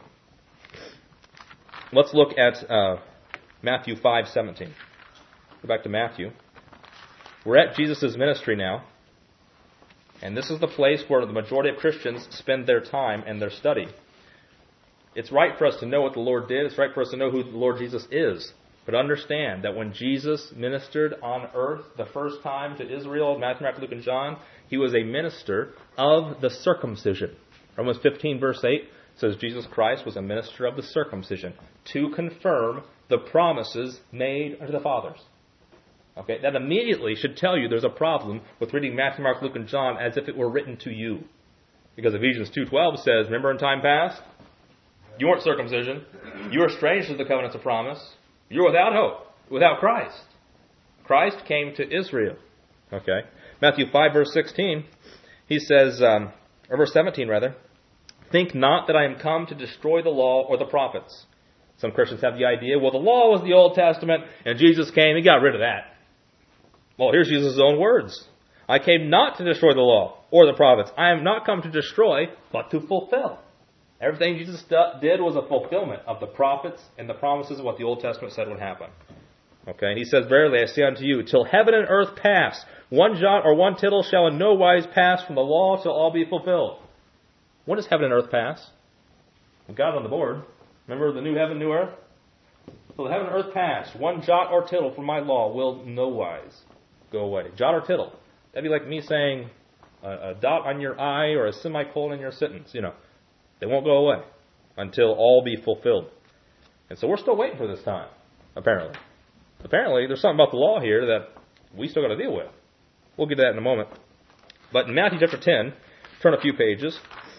Let's look at uh, Matthew five seventeen. Go back to Matthew. We're at Jesus' ministry now, and this is the place where the majority of Christians spend their time and their study. It's right for us to know what the Lord did. It's right for us to know who the Lord Jesus is. But understand that when Jesus ministered on earth the first time to Israel, Matthew, Mark, Luke, and John, he was a minister of the circumcision. Romans fifteen, verse eight says Jesus Christ was a minister of the circumcision to confirm the promises made unto the fathers. Okay, that immediately should tell you there's a problem with reading Matthew, Mark, Luke, and John as if it were written to you. Because Ephesians two twelve says, remember in time past, you weren't circumcision. You were strangers to the covenants of promise. You're without hope, without Christ. Christ came to Israel. Okay. Matthew five, verse sixteen, he says, um, or verse seventeen rather, think not that I am come to destroy the law or the prophets. Some Christians have the idea, well, the law was the Old Testament, and Jesus came, he got rid of that. Well, here's Jesus' own words. I came not to destroy the law or the prophets. I am not come to destroy, but to fulfill. Everything Jesus did was a fulfillment of the prophets and the promises of what the Old Testament said would happen. Okay, and he says, verily I say unto you, till heaven and earth pass, one jot or one tittle shall in no wise pass from the law till all be fulfilled. When does heaven and earth pass? We've got it on the board. Remember the new heaven, new earth? Till heaven and earth pass, one jot or tittle from my law will no wise go away. Jot or tittle. That'd be like me saying a, a dot on your I or a semicolon in your sentence, you know. They won't go away until all be fulfilled. And so we're still waiting for this time, apparently. Apparently, there's something about the law here that we still got to deal with. We'll get to that in a moment. But in Matthew chapter ten, turn a few pages.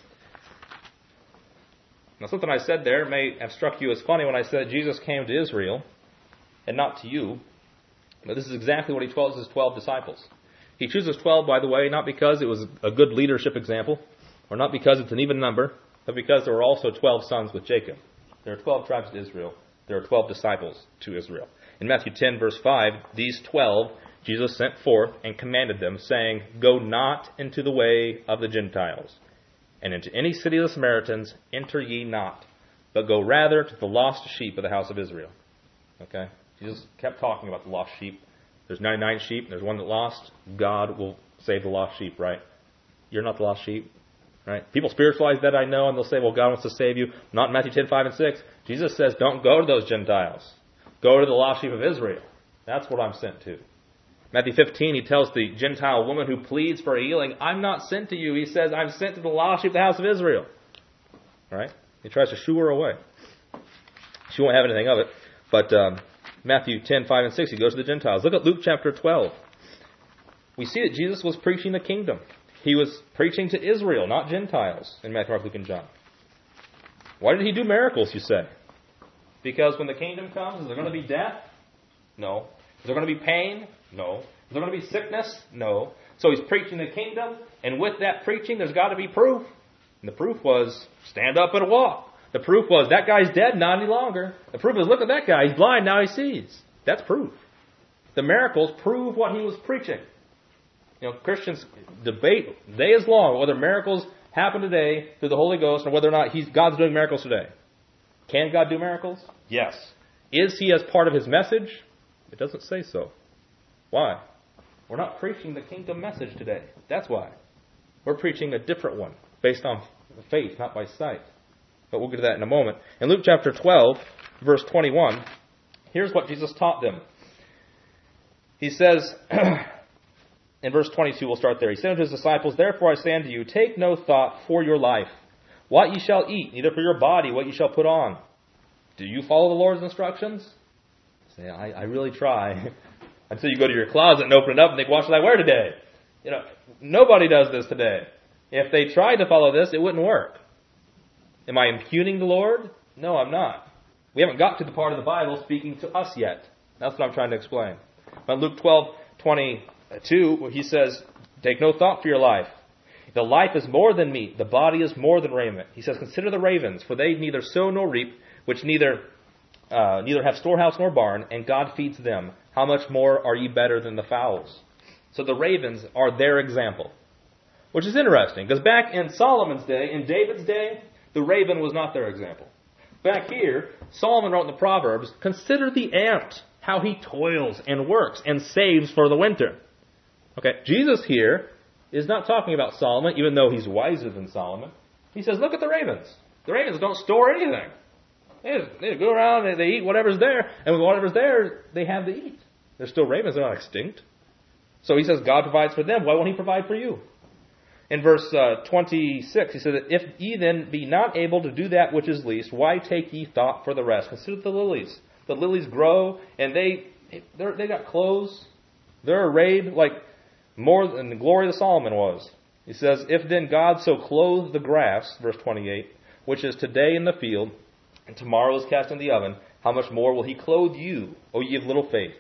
Now, something I said there may have struck you as funny when I said Jesus came to Israel and not to you. But this is exactly what he tells his twelve disciples. He chooses twelve, by the way, not because it was a good leadership example, or not because it's an even number, but because there were also twelve sons with Jacob. There are twelve tribes to Israel. There are twelve disciples to Israel. In Matthew ten, verse five, these twelve Jesus sent forth and commanded them, saying, Go not into the way of the Gentiles, and into any city of the Samaritans enter ye not, but go rather to the lost sheep of the house of Israel. Okay? Jesus kept talking about the lost sheep. There's ninety-nine sheep, and there's one that lost. God will save the lost sheep, right? You're not the lost sheep, right? People spiritualize that, I know, and they'll say, well, God wants to save you. Not in Matthew ten, five, and six. Jesus says, don't go to those Gentiles. Go to the lost sheep of Israel. That's what I'm sent to. Matthew fifteen, he tells the Gentile woman who pleads for healing, I'm not sent to you. He says, I'm sent to the lost sheep of the house of Israel. All right? He tries to shoo her away. She won't have anything of it. But um, Matthew ten, five, and six, he goes to the Gentiles. Look at Luke chapter twelve. We see that Jesus was preaching the kingdom. He was preaching to Israel, not Gentiles, in Matthew, Mark, Luke, and John. Why did he do miracles, you say? Because when the kingdom comes, is there going to be death? No. Is there going to be pain? No. Is there going to be sickness? No. So he's preaching the kingdom, and with that preaching, there's got to be proof. And the proof was, stand up and walk. The proof was, that guy's dead, not any longer. The proof is, look at that guy, he's blind, now he sees. That's proof. The miracles prove what he was preaching. You know, Christians debate day is long whether miracles happen today through the Holy Ghost or whether or not he's, God's doing miracles today. Can God do miracles? Yes. Is he as part of his message? It doesn't say so. Why? We're not preaching the kingdom message today. That's why. We're preaching a different one based on faith, not by sight. But we'll get to that in a moment. In Luke chapter twelve, verse twenty-one, here's what Jesus taught them. He says, in verse twenty-two, we'll start there. He said unto his disciples, Therefore I say unto you, take no thought for your life, what ye shall eat, neither for your body what ye shall put on. Do you follow the Lord's instructions? Say, I, I really try. Until you go to your closet and open it up and think, what should I wear today? You know, nobody does this today. If they tried to follow this, it wouldn't work. Am I impugning the Lord? No, I'm not. We haven't got to the part of the Bible speaking to us yet. That's what I'm trying to explain. But Luke twelve, twenty-two, he says, take no thought for your life. The life is more than meat. The body is more than raiment. He says, consider the ravens, for they neither sow nor reap, which neither uh, neither have storehouse nor barn, and God feeds them. How much more are ye better than the fowls? So the ravens are their example. Which is interesting, because back in Solomon's day, in David's day, the raven was not their example. Back here, Solomon wrote in the Proverbs, consider the ant, how he toils and works and saves for the winter. Okay, Jesus here is not talking about Solomon, even though he's wiser than Solomon. He says, look at the ravens. The ravens don't store anything. They just, they just go around and they eat whatever's there, and with whatever's there, they have to eat. They're still ravens, they're not extinct. So he says God provides for them. Why won't he provide for you? In verse uh, twenty-six, he says, if ye then be not able to do that which is least, why take ye thought for the rest? Consider the lilies. The lilies grow, and they they got clothes. They're arrayed like more than the glory of Solomon was. He says, if then God so clothe the grass, verse twenty-eight, which is today in the field, and tomorrow is cast in the oven, how much more will he clothe you, O ye of little faith?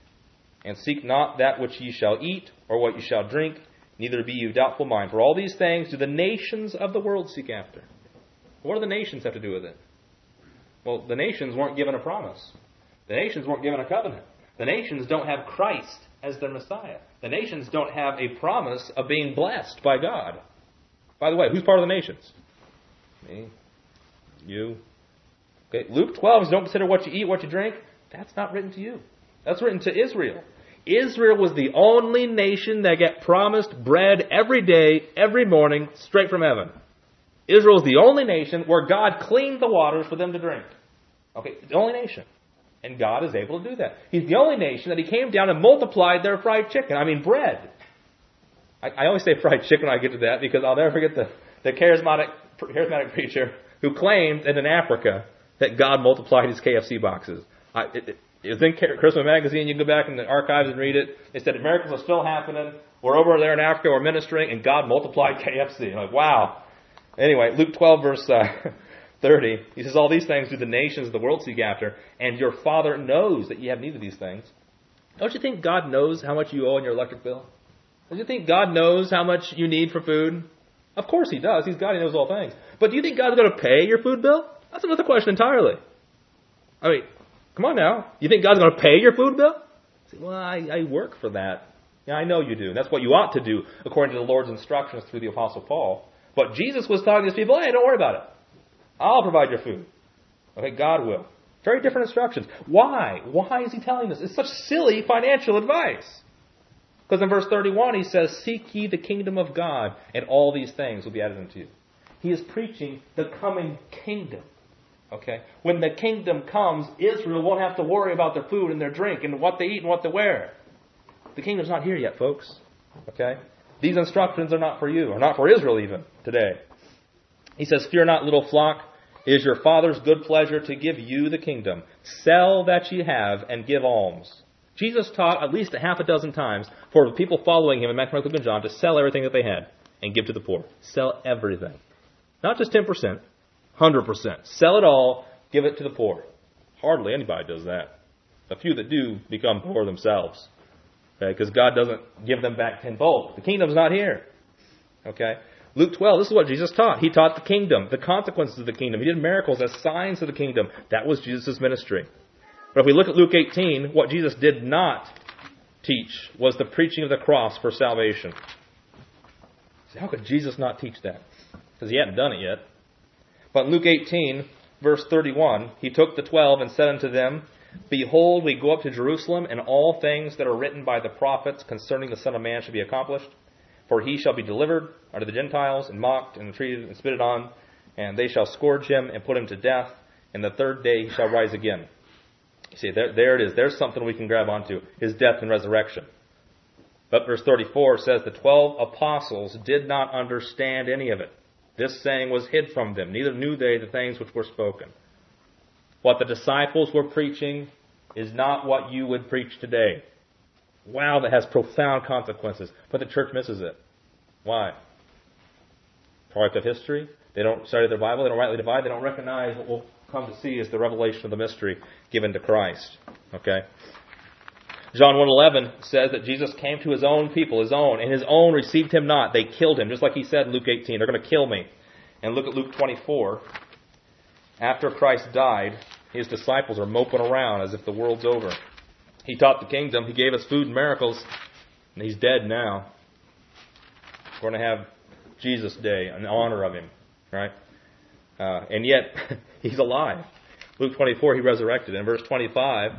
And seek not that which ye shall eat, or what ye shall drink, neither be you doubtful mind. For all these things do the nations of the world seek after. What do the nations have to do with it? Well, the nations weren't given a promise. The nations weren't given a covenant. The nations don't have Christ as their Messiah. The nations don't have a promise of being blessed by God. By the way, who's part of the nations? Me. You. Okay, Luke twelve is don't consider what you eat, what you drink. That's not written to you. That's written to Israel. Israel was the only nation that got promised bread every day, every morning, straight from heaven. Israel is the only nation where God cleaned the waters for them to drink. Okay, the only nation. And God is able to do that. He's the only nation that He came down and multiplied their fried chicken. I mean, bread. I, I always say fried chicken when I get to that because I'll never forget the, the charismatic, charismatic preacher who claimed that in Africa that God multiplied his K F C boxes. I, it, it, It was in Christmas Magazine. You can go back in the archives and read it. It said miracles are still happening. We're over there in Africa. We're ministering, and God multiplied K F C. I'm like, wow. Anyway, Luke twelve, verse uh, thirty. He says, all these things do the nations of the world seek after, and your Father knows that you have need of these things. Don't you think God knows how much you owe on your electric bill? Don't you think God knows how much you need for food? Of course He does. He's God. He knows all things. But do you think God's going to pay your food bill? That's another question entirely. I mean, come on now. You think God's going to pay your food bill? Say, well, I, I work for that. Yeah, I know you do. That's what you ought to do according to the Lord's instructions through the Apostle Paul. But Jesus was telling these people, hey, don't worry about it. I'll provide your food. Okay, God will. Very different instructions. Why? Why is he telling this? It's such silly financial advice. Because in verse thirty-one he says, seek ye the kingdom of God, and all these things will be added unto you. He is preaching the coming kingdom. Okay? When the kingdom comes, Israel won't have to worry about their food and their drink and what they eat and what they wear. The kingdom's not here yet, folks. Okay? These instructions are not for you, or not for Israel even, today. He says, fear not, little flock. It is your Father's good pleasure to give you the kingdom. Sell that ye have and give alms. Jesus taught at least a half a dozen times for the people following him in Matthew, Mark, Luke, and John to sell everything that they had and give to the poor. Sell everything. Not just ten percent, one hundred percent. Sell it all, give it to the poor. Hardly anybody does that. A few that do become poor themselves. Okay, because God doesn't give them back tenfold. The kingdom's not here. Okay? Luke twelve, this is what Jesus taught. He taught the kingdom, the consequences of the kingdom. He did miracles as signs of the kingdom. That was Jesus' ministry. But if we look at Luke eighteen, what Jesus did not teach was the preaching of the cross for salvation. So how could Jesus not teach that? Because he hadn't done it yet. But in Luke eighteen, verse thirty-one, he took the twelve and said unto them, behold, we go up to Jerusalem, and all things that are written by the prophets concerning the Son of Man shall be accomplished. For he shall be delivered unto the Gentiles, and mocked, and entreated, and spitted on, and they shall scourge him, and put him to death, and the third day he shall rise again. You see, there, there it is. There's something we can grab onto, his death and resurrection. But verse thirty-four says, the twelve apostles did not understand any of it. This saying was hid from them. Neither knew they the things which were spoken. What the disciples were preaching is not what you would preach today. Wow, that has profound consequences. But the church misses it. Why? Product of history. They don't study their Bible. They don't rightly divide. They don't recognize what we'll come to see as the revelation of the mystery given to Christ. Okay? John one eleven says that Jesus came to his own people, his own, and his own received him not. They killed him, just like he said in Luke eighteen. They're going to kill me. And look at Luke twenty-four. After Christ died, his disciples are moping around as if the world's over. He taught the kingdom. He gave us food and miracles. And he's dead now. We're going to have Jesus Day in honor of him. Right? Uh, and yet, he's alive. Luke twenty-four, he resurrected. In verse twenty-five,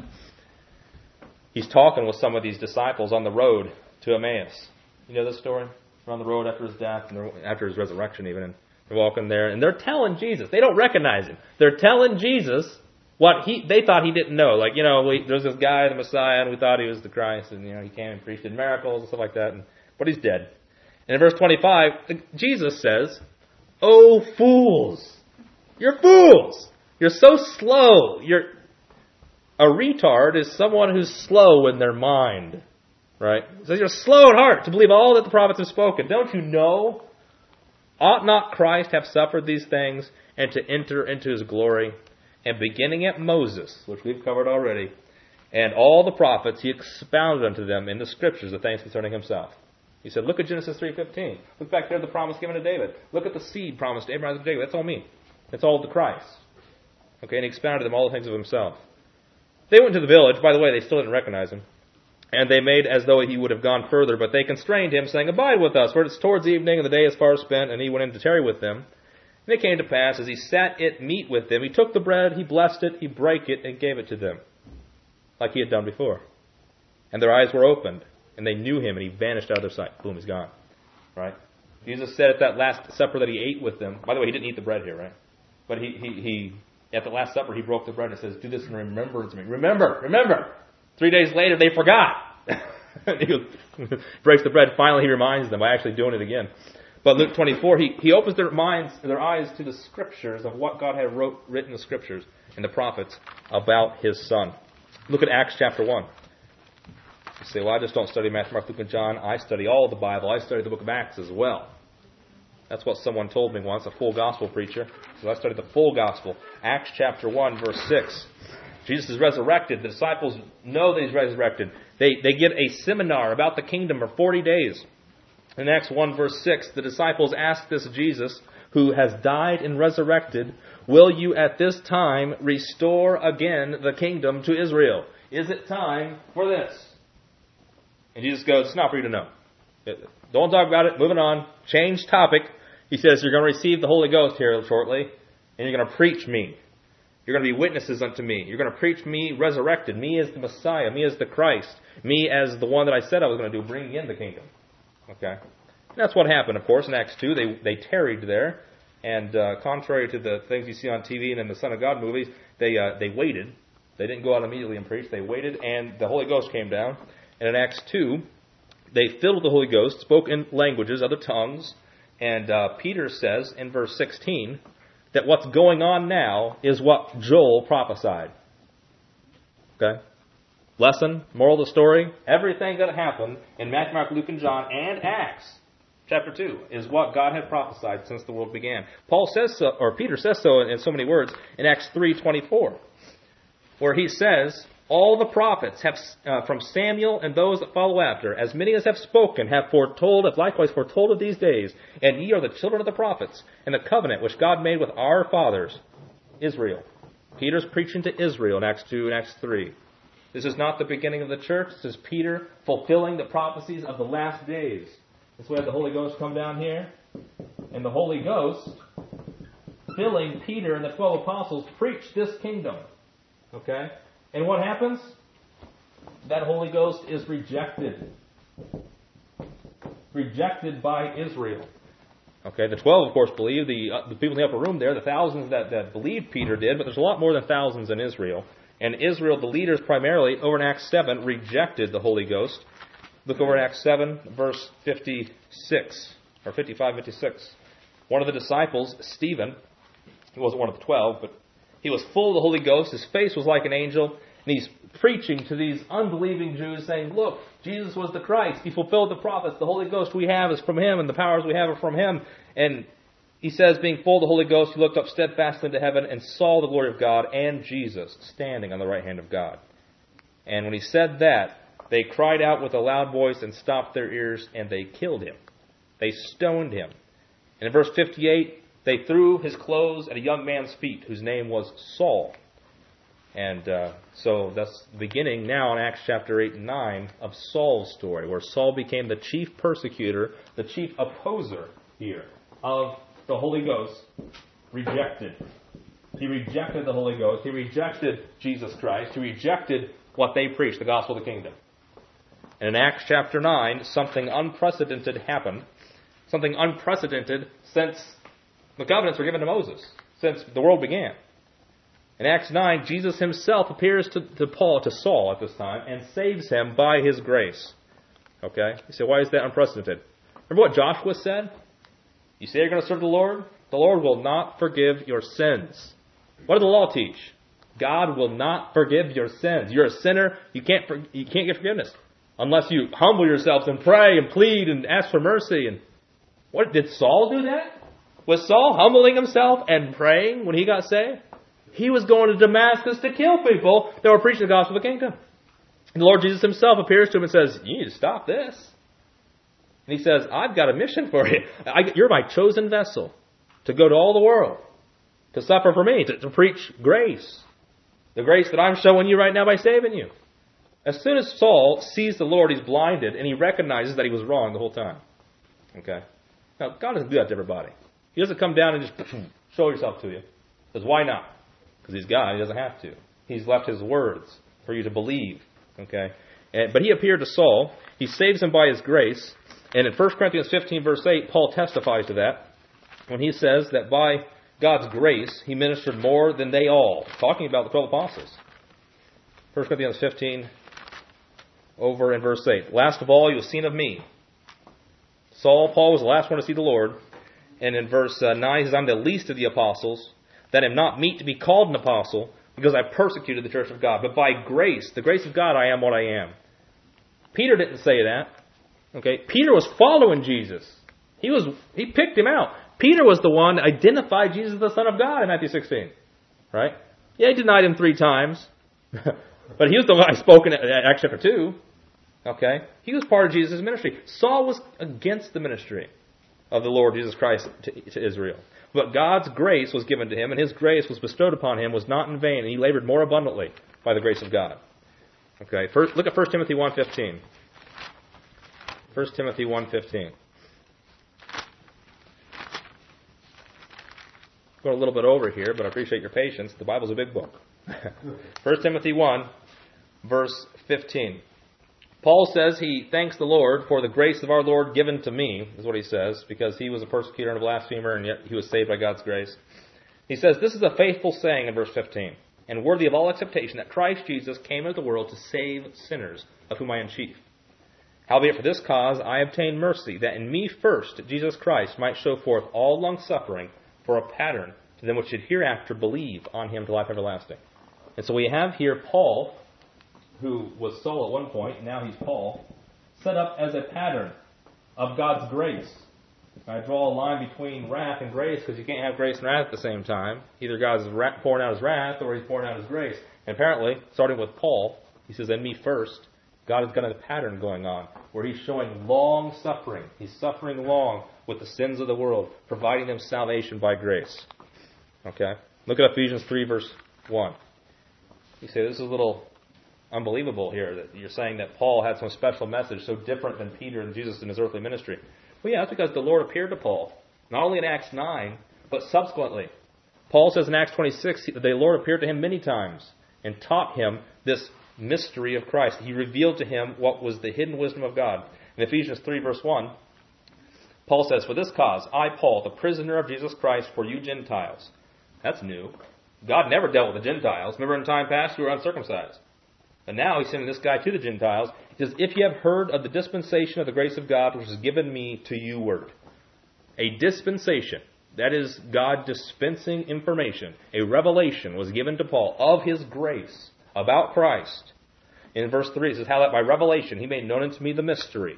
he's talking with some of these disciples on the road to Emmaus. You know this story? They're on the road after his death, and after his resurrection even. And they're walking there, and they're telling Jesus. They don't recognize him. They're telling Jesus what he they thought he didn't know. Like, you know, we, there's this guy, the Messiah, and we thought he was the Christ, and, you know, he came and preached in miracles and stuff like that. And, but he's dead. And in verse twenty-five, Jesus says, "Oh, fools! You're fools! You're so slow. You're a retard is someone who's slow in their mind." Right? He says, you're slow at heart to believe all that the prophets have spoken. Don't you know? Ought not Christ have suffered these things and to enter into his glory? And beginning at Moses, which we've covered already, and all the prophets, he expounded unto them in the scriptures the things concerning himself. He said, look at Genesis three fifteen. Look back there, the promise given to David. Look at the seed promised to Abraham and Jacob. That's all me. That's all the Christ. Okay, and he expounded them all the things of himself. They went to the village. By the way, they still didn't recognize him. And they made as though he would have gone further, but they constrained him, saying, abide with us, for it's towards evening, and the day is far spent. And he went in to tarry with them. And it came to pass, as he sat at meat with them, he took the bread, he blessed it, he brake it, and gave it to them, like he had done before. And their eyes were opened, and they knew him, and he vanished out of their sight. Boom, he's gone. Right? Jesus said at that last supper that he ate with them, by the way, he didn't eat the bread here, right? But he, he, he at the last supper, he broke the bread and says, do this in remembrance of me. Remember, remember. Three days later, they forgot. He breaks the bread. Finally, he reminds them by actually doing it again. But Luke twenty-four, he, he opens their minds, their eyes to the scriptures of what God had wrote, written in the scriptures and the prophets about his Son. Look at Acts chapter one. You say, well, I just don't study Matthew, Mark, Luke, and John. I study all of the Bible. I study the book of Acts as well. That's what someone told me once, a full gospel preacher. So I studied the full gospel. Acts chapter one, verse six. Jesus is resurrected. The disciples know that he's resurrected. They, they get a seminar about the kingdom for forty days. In Acts one, verse six, the disciples ask this Jesus, who has died and resurrected, will you at this time restore again the kingdom to Israel? Is it time for this? And Jesus goes, it's not for you to know. Don't talk about it. Moving on. Change topic. He says, you're going to receive the Holy Ghost here shortly, and you're going to preach me. You're going to be witnesses unto me. You're going to preach me resurrected, me as the Messiah, me as the Christ, me as the one that I said I was going to do, bringing in the kingdom. Okay? And that's what happened, of course, in Acts two. They they tarried there, and uh, contrary to the things you see on T V and in the Son of God movies, they uh, they waited. They didn't go out immediately and preach. They waited, and the Holy Ghost came down. And in Acts two, they filled with the Holy Ghost, spoke in languages, other tongues, and uh, Peter says in verse sixteen that what's going on now is what Joel prophesied. Okay? Lesson, moral of the story, everything that happened in Matthew, Mark, Luke, and John, and Acts chapter two is what God had prophesied since the world began. Paul says so, or Peter says so in, in so many words in Acts three twenty-four, where he says, all the prophets have, uh, from Samuel and those that follow after, as many as have spoken, have foretold, have likewise foretold of these days. And ye are the children of the prophets, and the covenant which God made with our fathers, Israel. Peter's preaching to Israel in Acts two and Acts three. This is not the beginning of the church. This is Peter fulfilling the prophecies of the last days. That's why the Holy Ghost come down here. And the Holy Ghost, filling Peter and the twelve apostles, preach this kingdom. Okay? And what happens? That Holy Ghost is rejected. Rejected by Israel. Okay, the twelve, of course, believe. The uh, the people in the upper room there, the thousands that, that believed Peter did, but there's a lot more than thousands in Israel. And Israel, the leaders primarily, over in Acts seven, rejected the Holy Ghost. Look over in Acts seven, verse fifty-six, or fifty-five, fifty-six. One of the disciples, Stephen, he wasn't one of the twelve, but he was full of the Holy Ghost. His face was like an angel. And he's preaching to these unbelieving Jews saying, look, Jesus was the Christ. He fulfilled the prophets. The Holy Ghost we have is from Him, and the powers we have are from Him. And he says, being full of the Holy Ghost, he looked up steadfastly into heaven and saw the glory of God and Jesus standing on the right hand of God. And when he said that, they cried out with a loud voice and stopped their ears, and they killed him. They stoned him. And in verse fifty-eight, they threw his clothes at a young man's feet, whose name was Saul. And uh, so that's the beginning now in Acts chapter eight and nine of Saul's story, where Saul became the chief persecutor, the chief opposer here of the Holy Ghost, rejected. He rejected the Holy Ghost. He rejected Jesus Christ. He rejected what they preached, the gospel of the kingdom. And in Acts chapter nine, something unprecedented happened. Something unprecedented since the covenants were given to Moses, since the world began. In Acts nine, Jesus himself appears to, to Paul, to Saul at this time, and saves him by his grace. Okay? You say, why is that unprecedented? Remember what Joshua said? You say you're going to serve the Lord? The Lord will not forgive your sins. What did the law teach? God will not forgive your sins. You're a sinner. You can't, for, you can't get forgiveness unless you humble yourselves and pray and plead and ask for mercy. And what did Saul do that? Was Saul humbling himself and praying when he got saved? He was going to Damascus to kill people that were preaching the gospel of the kingdom. And the Lord Jesus himself appears to him and says, you need to stop this. And he says, I've got a mission for you. I, you're my chosen vessel to go to all the world, to suffer for me, to, to preach grace. The grace that I'm showing you right now by saving you. As soon as Saul sees the Lord, he's blinded, and he recognizes that he was wrong the whole time. Okay? Now, God doesn't do that to everybody. He doesn't come down and just show yourself to you. He says, why not? Because he's God. He doesn't have to. He's left his words for you to believe. Okay? And, but he appeared to Saul. He saves him by his grace. And in First Corinthians fifteen, verse eight, Paul testifies to that when he says that by God's grace, he ministered more than they all. Talking about the twelve apostles. First Corinthians fifteen, over in verse eight. Last of all, you have seen of me. Saul, Paul was the last one to see the Lord. And in verse nine, he says, I'm the least of the apostles, that am not meet to be called an apostle, because I persecuted the church of God. But by grace, the grace of God, I am what I am. Peter didn't say that. Okay, Peter was following Jesus. He was he picked him out. Peter was the one that identified Jesus as the Son of God in Matthew sixteen. Right? Yeah, he denied him three times. But he was the one I spoke in Acts chapter two. Okay? He was part of Jesus' ministry. Saul was against the ministry of the Lord Jesus Christ to, to Israel. But God's grace was given to him, and his grace was bestowed upon him, was not in vain, and he labored more abundantly by the grace of God. Okay, first, look at First Timothy one fifteen. First Timothy one fifteen. Going a little bit over here, but I appreciate your patience. The Bible's a big book. First Timothy one, verse fifteen. Paul says he thanks the Lord for the grace of our Lord given to me, is what he says, because he was a persecutor and a blasphemer, and yet he was saved by God's grace. He says, this is a faithful saying in verse fifteen, and worthy of all acceptation, that Christ Jesus came into the world to save sinners, of whom I am chief. Howbeit for this cause I obtained mercy, that in me first Jesus Christ might show forth all longsuffering for a pattern to them which should hereafter believe on him to life everlasting. And so we have here Paul, who was Saul at one point, now he's Paul, set up as a pattern of God's grace. I draw a line between wrath and grace because you can't have grace and wrath at the same time. Either God's pouring out his wrath or he's pouring out his grace. And apparently, starting with Paul, he says, in me first, God has got a pattern going on where he's showing long suffering. He's suffering long with the sins of the world, providing them salvation by grace. Okay? Look at Ephesians three, verse one. You say, this is a little unbelievable here, that you're saying that Paul had some special message so different than Peter and Jesus in his earthly ministry. Well, yeah, that's because the Lord appeared to Paul, not only in Acts nine, but subsequently. Paul says in Acts twenty-six that the Lord appeared to him many times and taught him this mystery of Christ. He revealed to him what was the hidden wisdom of God. In Ephesians three, verse one, Paul says, for this cause, I, Paul, the prisoner of Jesus Christ, for you Gentiles. That's new. God never dealt with the Gentiles. Remember in time past, you were uncircumcised. And now he's sending this guy to the Gentiles. He says, if you have heard of the dispensation of the grace of God, which is given me to you word. A dispensation, that is God dispensing information. A revelation was given to Paul of his grace about Christ. In verse three, it says, how that by revelation he made known unto me the mystery.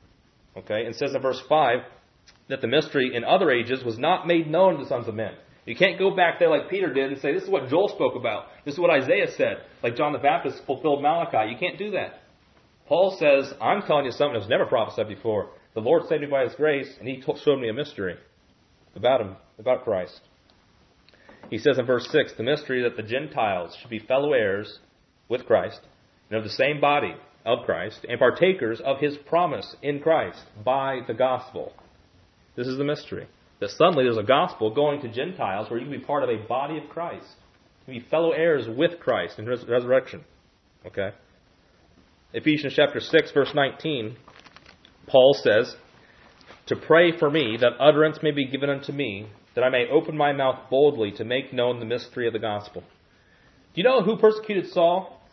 Okay, and it says in verse five that the mystery in other ages was not made known to the sons of men. You can't go back there like Peter did and say, this is what Joel spoke about. This is what Isaiah said. Like John the Baptist fulfilled Malachi. You can't do that. Paul says, I'm telling you something that was never prophesied before. The Lord saved me by his grace, and he showed me a mystery about him, about Christ. He says in verse six, the mystery that the Gentiles should be fellow heirs with Christ, and of the same body of Christ, and partakers of his promise in Christ by the gospel. This is the mystery. That suddenly there's a gospel going to Gentiles where you can be part of a body of Christ. You can be fellow heirs with Christ in res- resurrection. Okay? Ephesians chapter six, verse nineteen, Paul says, to pray for me that utterance may be given unto me, that I may open my mouth boldly to make known the mystery of the gospel. Do you know who persecuted Saul?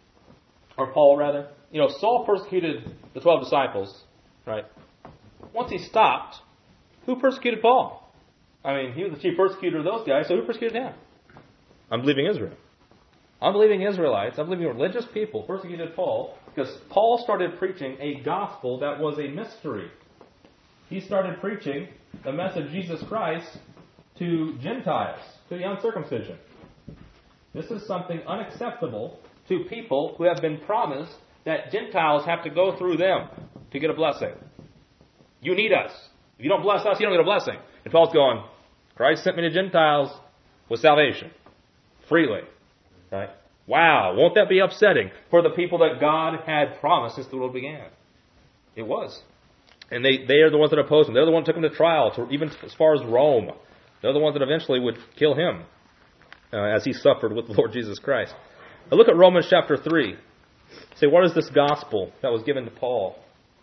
Or Paul, rather? You know, Saul persecuted the twelve disciples, right? Once he stopped, who persecuted Paul? I mean, he was the chief persecutor of those guys, so who persecuted him? Unbelieving Israel. Unbelieving Israelites, unbelieving religious people persecuted Paul because Paul started preaching a gospel that was a mystery. He started preaching the message of Jesus Christ to Gentiles, to the uncircumcision. This is something unacceptable to people who have been promised that Gentiles have to go through them to get a blessing. You need us. If you don't bless us, you don't get a blessing. And Paul's going, Christ sent me to Gentiles with salvation. Freely. Right? Wow, won't that be upsetting for the people that God had promised since the world began? It was. And they, they are the ones that opposed him. They're the ones that took him to trial, to even as far as Rome. They're the ones that eventually would kill him uh, as he suffered with the Lord Jesus Christ. Now look at Romans chapter three. Say, what is this gospel that was given to Paul?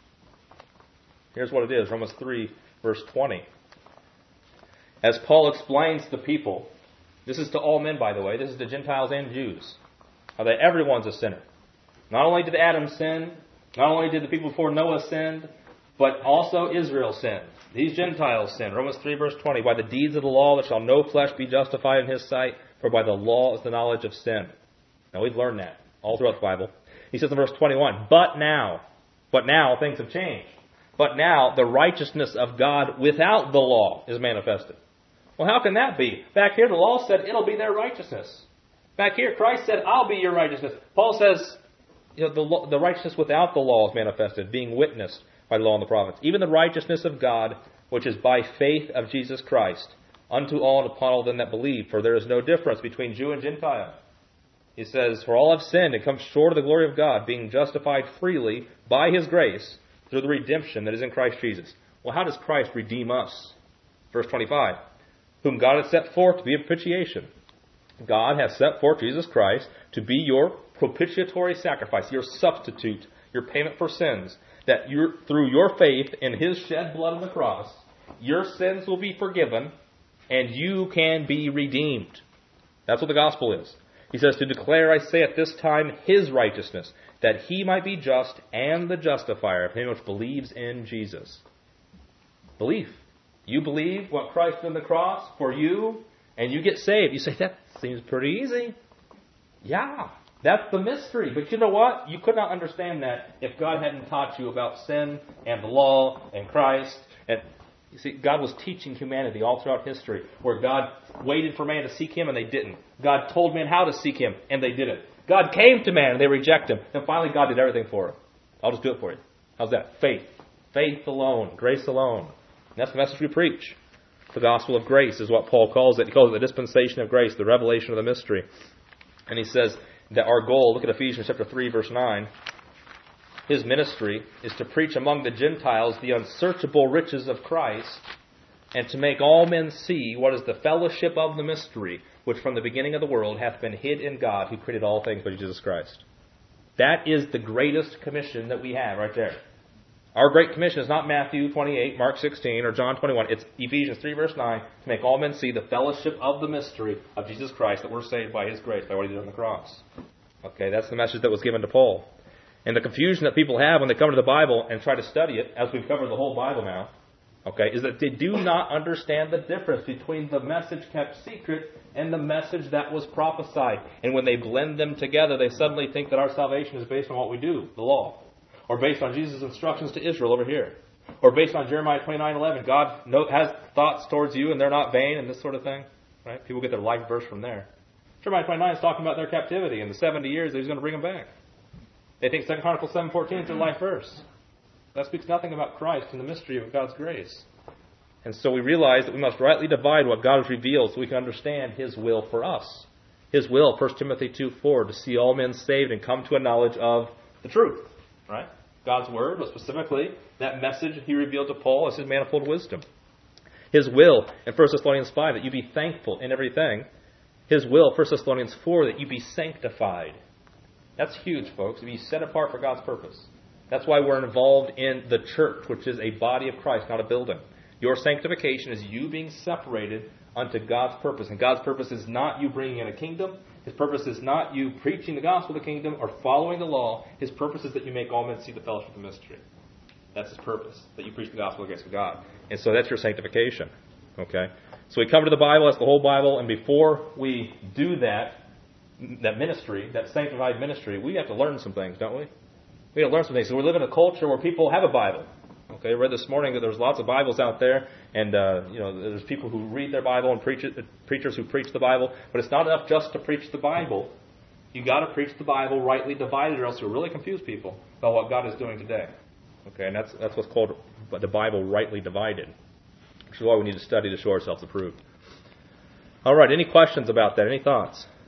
Here's what it is, Romans three, verse twenty. As Paul explains to the people, this is to all men, by the way, this is to Gentiles and Jews, how that everyone's a sinner. Not only did Adam sin, not only did the people before Noah sin, but also Israel sinned. These Gentiles sinned. Romans three, verse twenty. By the deeds of the law there shall no flesh be justified in his sight, for by the law is the knowledge of sin. Now we've learned that all throughout the Bible. He says in verse twenty-one, But now, but now things have changed. But now the righteousness of God without the law is manifested. Well, how can that be? Back here the law said it'll be their righteousness. Back here Christ said, I'll be your righteousness. Paul says, you know, the, the righteousness without the law is manifested, being witnessed by the law and the prophets. Even the righteousness of God, which is by faith of Jesus Christ, unto all and upon all them that believe, for there is no difference between Jew and Gentile. He says, for all have sinned and come short of the glory of God, being justified freely by His grace through the redemption that is in Christ Jesus. Well, how does Christ redeem us? Verse twenty-five, whom God hath set forth to be a propitiation. God hath set forth Jesus Christ to be your propitiatory sacrifice, your substitute, your payment for sins, that you're, through your faith in His shed blood on the cross, your sins will be forgiven and you can be redeemed. That's what the gospel is. He says, to declare, I say at this time, His righteousness, that He might be just and the justifier of him which believes in Jesus. Belief. You believe what Christ did on the cross for you, and you get saved. You say, that seems pretty easy. Yeah, that's the mystery. But you know what? You could not understand that if God hadn't taught you about sin and the law and Christ. And you see, God was teaching humanity all throughout history, where God waited for man to seek Him and they didn't. God told men how to seek Him and they didn't. God came to man and they rejected Him. And finally God did everything for him. I'll just do it for you. How's that? Faith. Faith alone. Grace alone. And that's the message we preach. The gospel of grace is what Paul calls it. He calls it the dispensation of grace, the revelation of the mystery. And he says that our goal, look at Ephesians chapter three, verse nine. His ministry is to preach among the Gentiles the unsearchable riches of Christ, and to make all men see what is the fellowship of the mystery, which from the beginning of the world hath been hid in God, who created all things by Jesus Christ. That is the greatest commission that we have right there. Our Great Commission is not Matthew twenty-eight, Mark sixteen, or John twenty-one. It's Ephesians three, verse nine, to make all men see the fellowship of the mystery of Jesus Christ, that we're saved by His grace, by what He did on the cross. Okay, that's the message that was given to Paul. And the confusion that people have when they come to the Bible and try to study it, as we've covered the whole Bible now, okay, is that they do not understand the difference between the message kept secret and the message that was prophesied. And when they blend them together, they suddenly think that our salvation is based on what we do, the law. Or based on Jesus' instructions to Israel over here. Or based on Jeremiah twenty-nine eleven. God has thoughts towards you and they're not vain and this sort of thing. Right? People get their life verse from there. Jeremiah twenty-nine is talking about their captivity and the seventy years that He's going to bring them back. They think Second Chronicles seven fourteen is their life verse. That speaks nothing about Christ and the mystery of God's grace. And so we realize that we must rightly divide what God has revealed so we can understand His will for us. His will, First Timothy two four, to see all men saved and come to a knowledge of the truth. Right? God's Word, but specifically that message He revealed to Paul as His manifold wisdom. His will in First Thessalonians five, that you be thankful in everything. His will, First Thessalonians four, that you be sanctified. That's huge, folks, to be set apart for God's purpose. That's why we're involved in the church, which is a body of Christ, not a building. Your sanctification is you being separated unto God's purpose. And God's purpose is not you bringing in a kingdom. His purpose is not you preaching the gospel of the kingdom or following the law. His purpose is that you make all men see the fellowship of the mystery. That's His purpose, that you preach the gospel against God. And so that's your sanctification. Okay? So we come to the Bible, that's the whole Bible, and before we do that, that ministry, that sanctified ministry, we have to learn some things, don't we? We have to learn some things. So we live in a culture where people have a Bible. Okay, I read this morning that there's lots of Bibles out there, and uh, you know, there's people who read their Bible and preach it, preachers who preach the Bible. But it's not enough just to preach the Bible. You got to preach the Bible rightly divided, or else you'll really confuse people about what God is doing today. Okay, and that's that's what's called the Bible rightly divided, which is why we need to study to show ourselves approved. All right, any questions about that? Any thoughts?